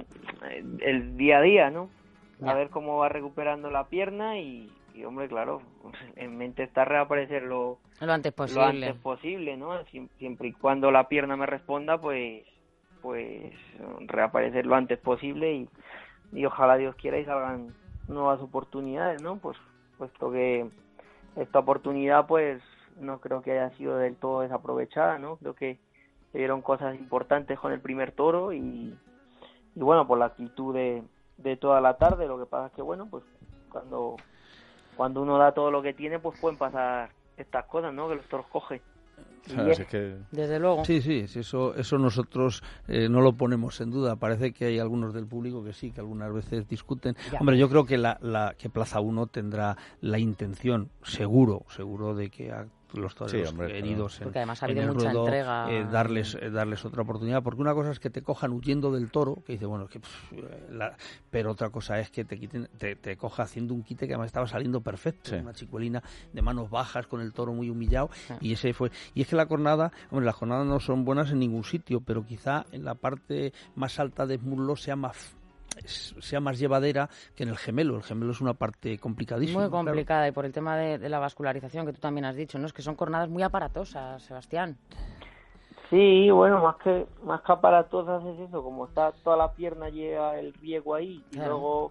el día a día, ¿no? Ya. A ver cómo va recuperando la pierna y, y hombre, claro, en mente está reaparecer lo, Lo antes lo posible. antes posible, ¿no? Siem- Siempre y cuando la pierna me responda, pues pues reaparecer lo antes posible y, y ojalá Dios quiera y salgan nuevas oportunidades, ¿no? Pues puesto que esta oportunidad pues no creo que haya sido del todo desaprovechada, ¿no? Creo que se dieron cosas importantes con el primer toro y, y bueno, por la actitud de, de toda la tarde, lo que pasa es que bueno, pues cuando cuando uno da todo lo que tiene, pues pueden pasar estas cosas, ¿no? Que los toros cogen. Y Claro, es- si es que... Desde luego. Sí, sí, sí, eso, eso nosotros eh, no lo ponemos en duda. Parece que hay algunos del público que sí, que algunas veces discuten. Ya. Hombre, yo creo que la, la que Plaza uno tendrá la intención, seguro, seguro de que a los toreros Sí, hombre, heridos en, Porque además ha en habido el mucha ruedo, entrega. eh, darles eh, darles otra oportunidad. Porque una cosa es que te cojan huyendo del toro, que dice, bueno, que pff, eh, la- pero otra cosa es que te quiten, te, te coja haciendo un quite que además estaba saliendo perfecto, Sí. una chicuelina de manos bajas con el toro muy humillado, Sí. y ese fue. Y es que la cornada, hombre, las jornadas no son buenas en ningún sitio, pero quizá en la parte más alta de muslo sea más es- sea más llevadera que en el gemelo. El gemelo es una parte complicadísima. Muy claro. complicada y por el tema de, de la vascularización que tú también has dicho, ¿no? Es que son cornadas muy aparatosas, Sebastián. Sí, bueno, más que más que aparatosas es eso, como está toda la pierna lleva el riego ahí y Claro. luego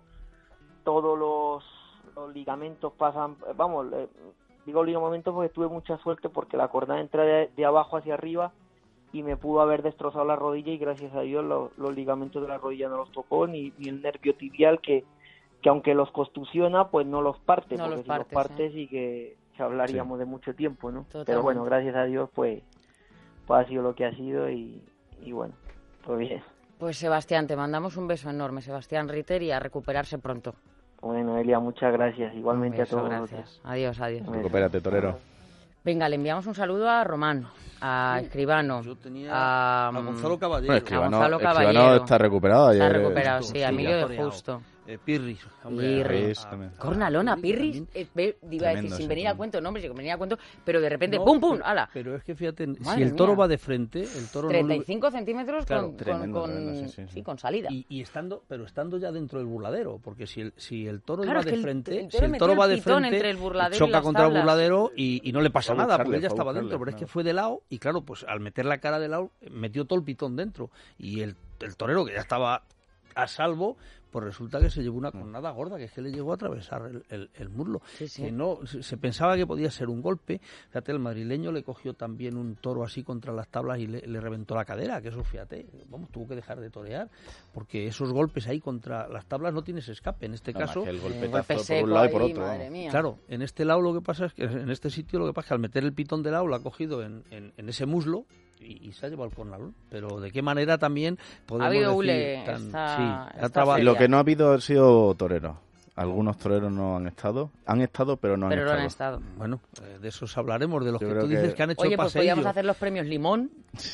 todos los, los ligamentos pasan, vamos, eh, digo ligamentos porque tuve mucha suerte porque la cornada entra de, de abajo hacia arriba y me pudo haber destrozado la rodilla y gracias a Dios lo- los ligamentos de la rodilla no los tocó ni, ni el nervio tibial que, que aunque los contusiona pues no los parte, No porque los si partes, los partes sí que, que hablaríamos Sí. de mucho tiempo, ¿no? Totalmente. Pero bueno, gracias a Dios pues pues ha sido lo que ha sido y, y bueno, pues bien. Pues Sebastián, te mandamos un beso enorme, Sebastián Ritter, y a recuperarse pronto. Bueno, Elia, muchas gracias. Igualmente Un beso, a todos. gracias. Adiós, adiós. Bueno. Recupérate, torero. Venga, le enviamos un saludo a Román, a Escribano, Yo tenía a, a Gonzalo Caballero. Bueno, Escribano, Gonzalo Escribano Caballero. está recuperado Está ayer. eh, recuperado, Justo, sí, a sí, Emilio de toreado. Justo. Eh, Pirri. Pirri. Pirris también. Cornalona, Pirris, también. eh, ve- iba a decir, Tremendo, sin sí, venir a también. cuento nombres, sin venir a cuento, pero de repente, No, ¡pum, pum! pero- ¡Hala! Pero es que fíjate, Madre si el toro mía. va de frente, el toro no treinta y le- cinco centímetros Claro, con, con, tremendo, con- tremendo, sí, sí, sí, sí. con salida. Y, y estando, pero estando ya dentro del burladero, porque si el, si el toro Claro, va es que de el- frente, el toro si el metió toro el va de pitón frente, entre el burladero y choca las contra el tablas. burladero y, y no le pasa Fue a nada, buscarle, porque él ya fue a estaba buscarle, dentro, pero es que claro. fue de lado y claro, pues al meter la cara de lado, metió todo el pitón dentro y el, el torero que ya estaba a salvo, pues resulta que se llevó una cornada gorda, que es que le llegó a atravesar el, el, el muslo. Sí, sí. Que no, se, se pensaba que podía ser un golpe. Fíjate, el madrileño le cogió también un toro así contra las tablas y le, le reventó la cadera, que eso, fíjate, vamos, tuvo que dejar de torear, porque esos golpes ahí contra las tablas no tienes escape. En este Nada más caso, que el Un golpetazo golpe por seco un lado y por ahí, otro. madre vamos. mía. claro, en este lado lo que pasa es que, en este sitio lo que pasa es que al meter el pitón de lado lo ha cogido en, en, en ese muslo y, y se ha llevado el cornalón. Pero de qué manera también podemos Ha habido decir hule tan- esta- sí, ha esta traba- Y lo que no ha habido ha sido toreros. Algunos toreros no han estado. Han estado, pero no han Pero no estado. han estado. Bueno, eh, de esos hablaremos, de los Yo que creo tú dices que- que han hecho Oye, el pues paseillo. podríamos hacer los premios Limón,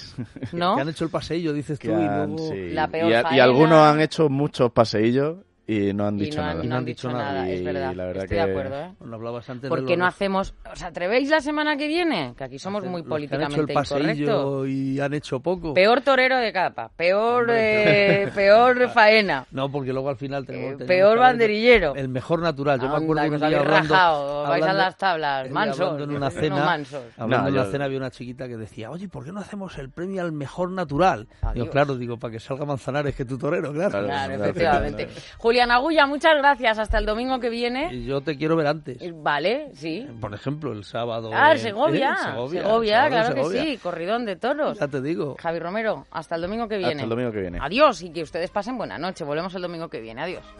¿no? Que han hecho el paseillo, dices tú, Que y han- luego... sí. La peor y, a- y faena. algunos han hecho muchos paseillos y no han Y dicho no han, nada. y no han dicho nada, es Y verdad. la verdad Estoy que- de acuerdo, ¿eh? Bueno, hablabas antes ¿Por de qué los- no hacemos... ¿Os atrevéis la semana que viene? Que aquí somos muy los que han hecho políticamente el paseillo incorrectos. y han hecho poco. Peor torero de capa, peor, Hombre. eh, peor faena, No, porque luego al final tenemos, eh, tenemos peor que hablar de- banderillero. El mejor natural. Yo me Anda, acuerdo que un os día habéis hablando, rajado, vais a hablando- las tablas, un día mansos, hablando en una no cena, mansos. hablando en No, una yo- cena había una chiquita que decía, oye, ¿por qué no hacemos el premio al mejor natural? Adiós. Digo, claro, digo, para que salga Manzanares que tu torero, claro. Claro. Claro, Claro, efectivamente. claro. Julián Adrián Agulla, muchas gracias. Hasta el domingo que viene. Y yo te quiero ver antes. Vale, sí. Por ejemplo, el sábado. Ah, en, Segovia. ¿eh? Segovia. Segovia, el claro Segovia. que sí. Corridón de toros. Ya te digo. Javi Romero, hasta el domingo que viene. Hasta el domingo que viene. Adiós y que ustedes pasen buena noche. Volvemos el domingo que viene. Adiós.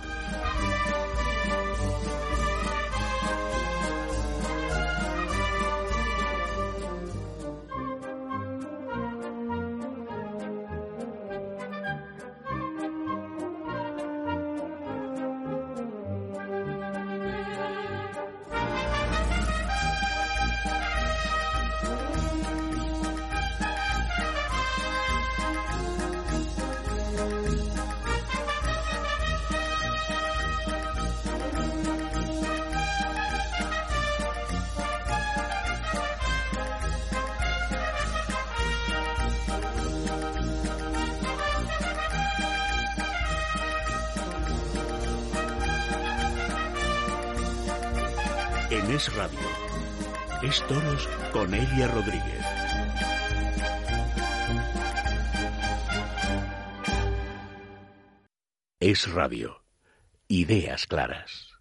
En Es Radio. Es Toros con Elia Rodríguez. Es Radio. Ideas claras.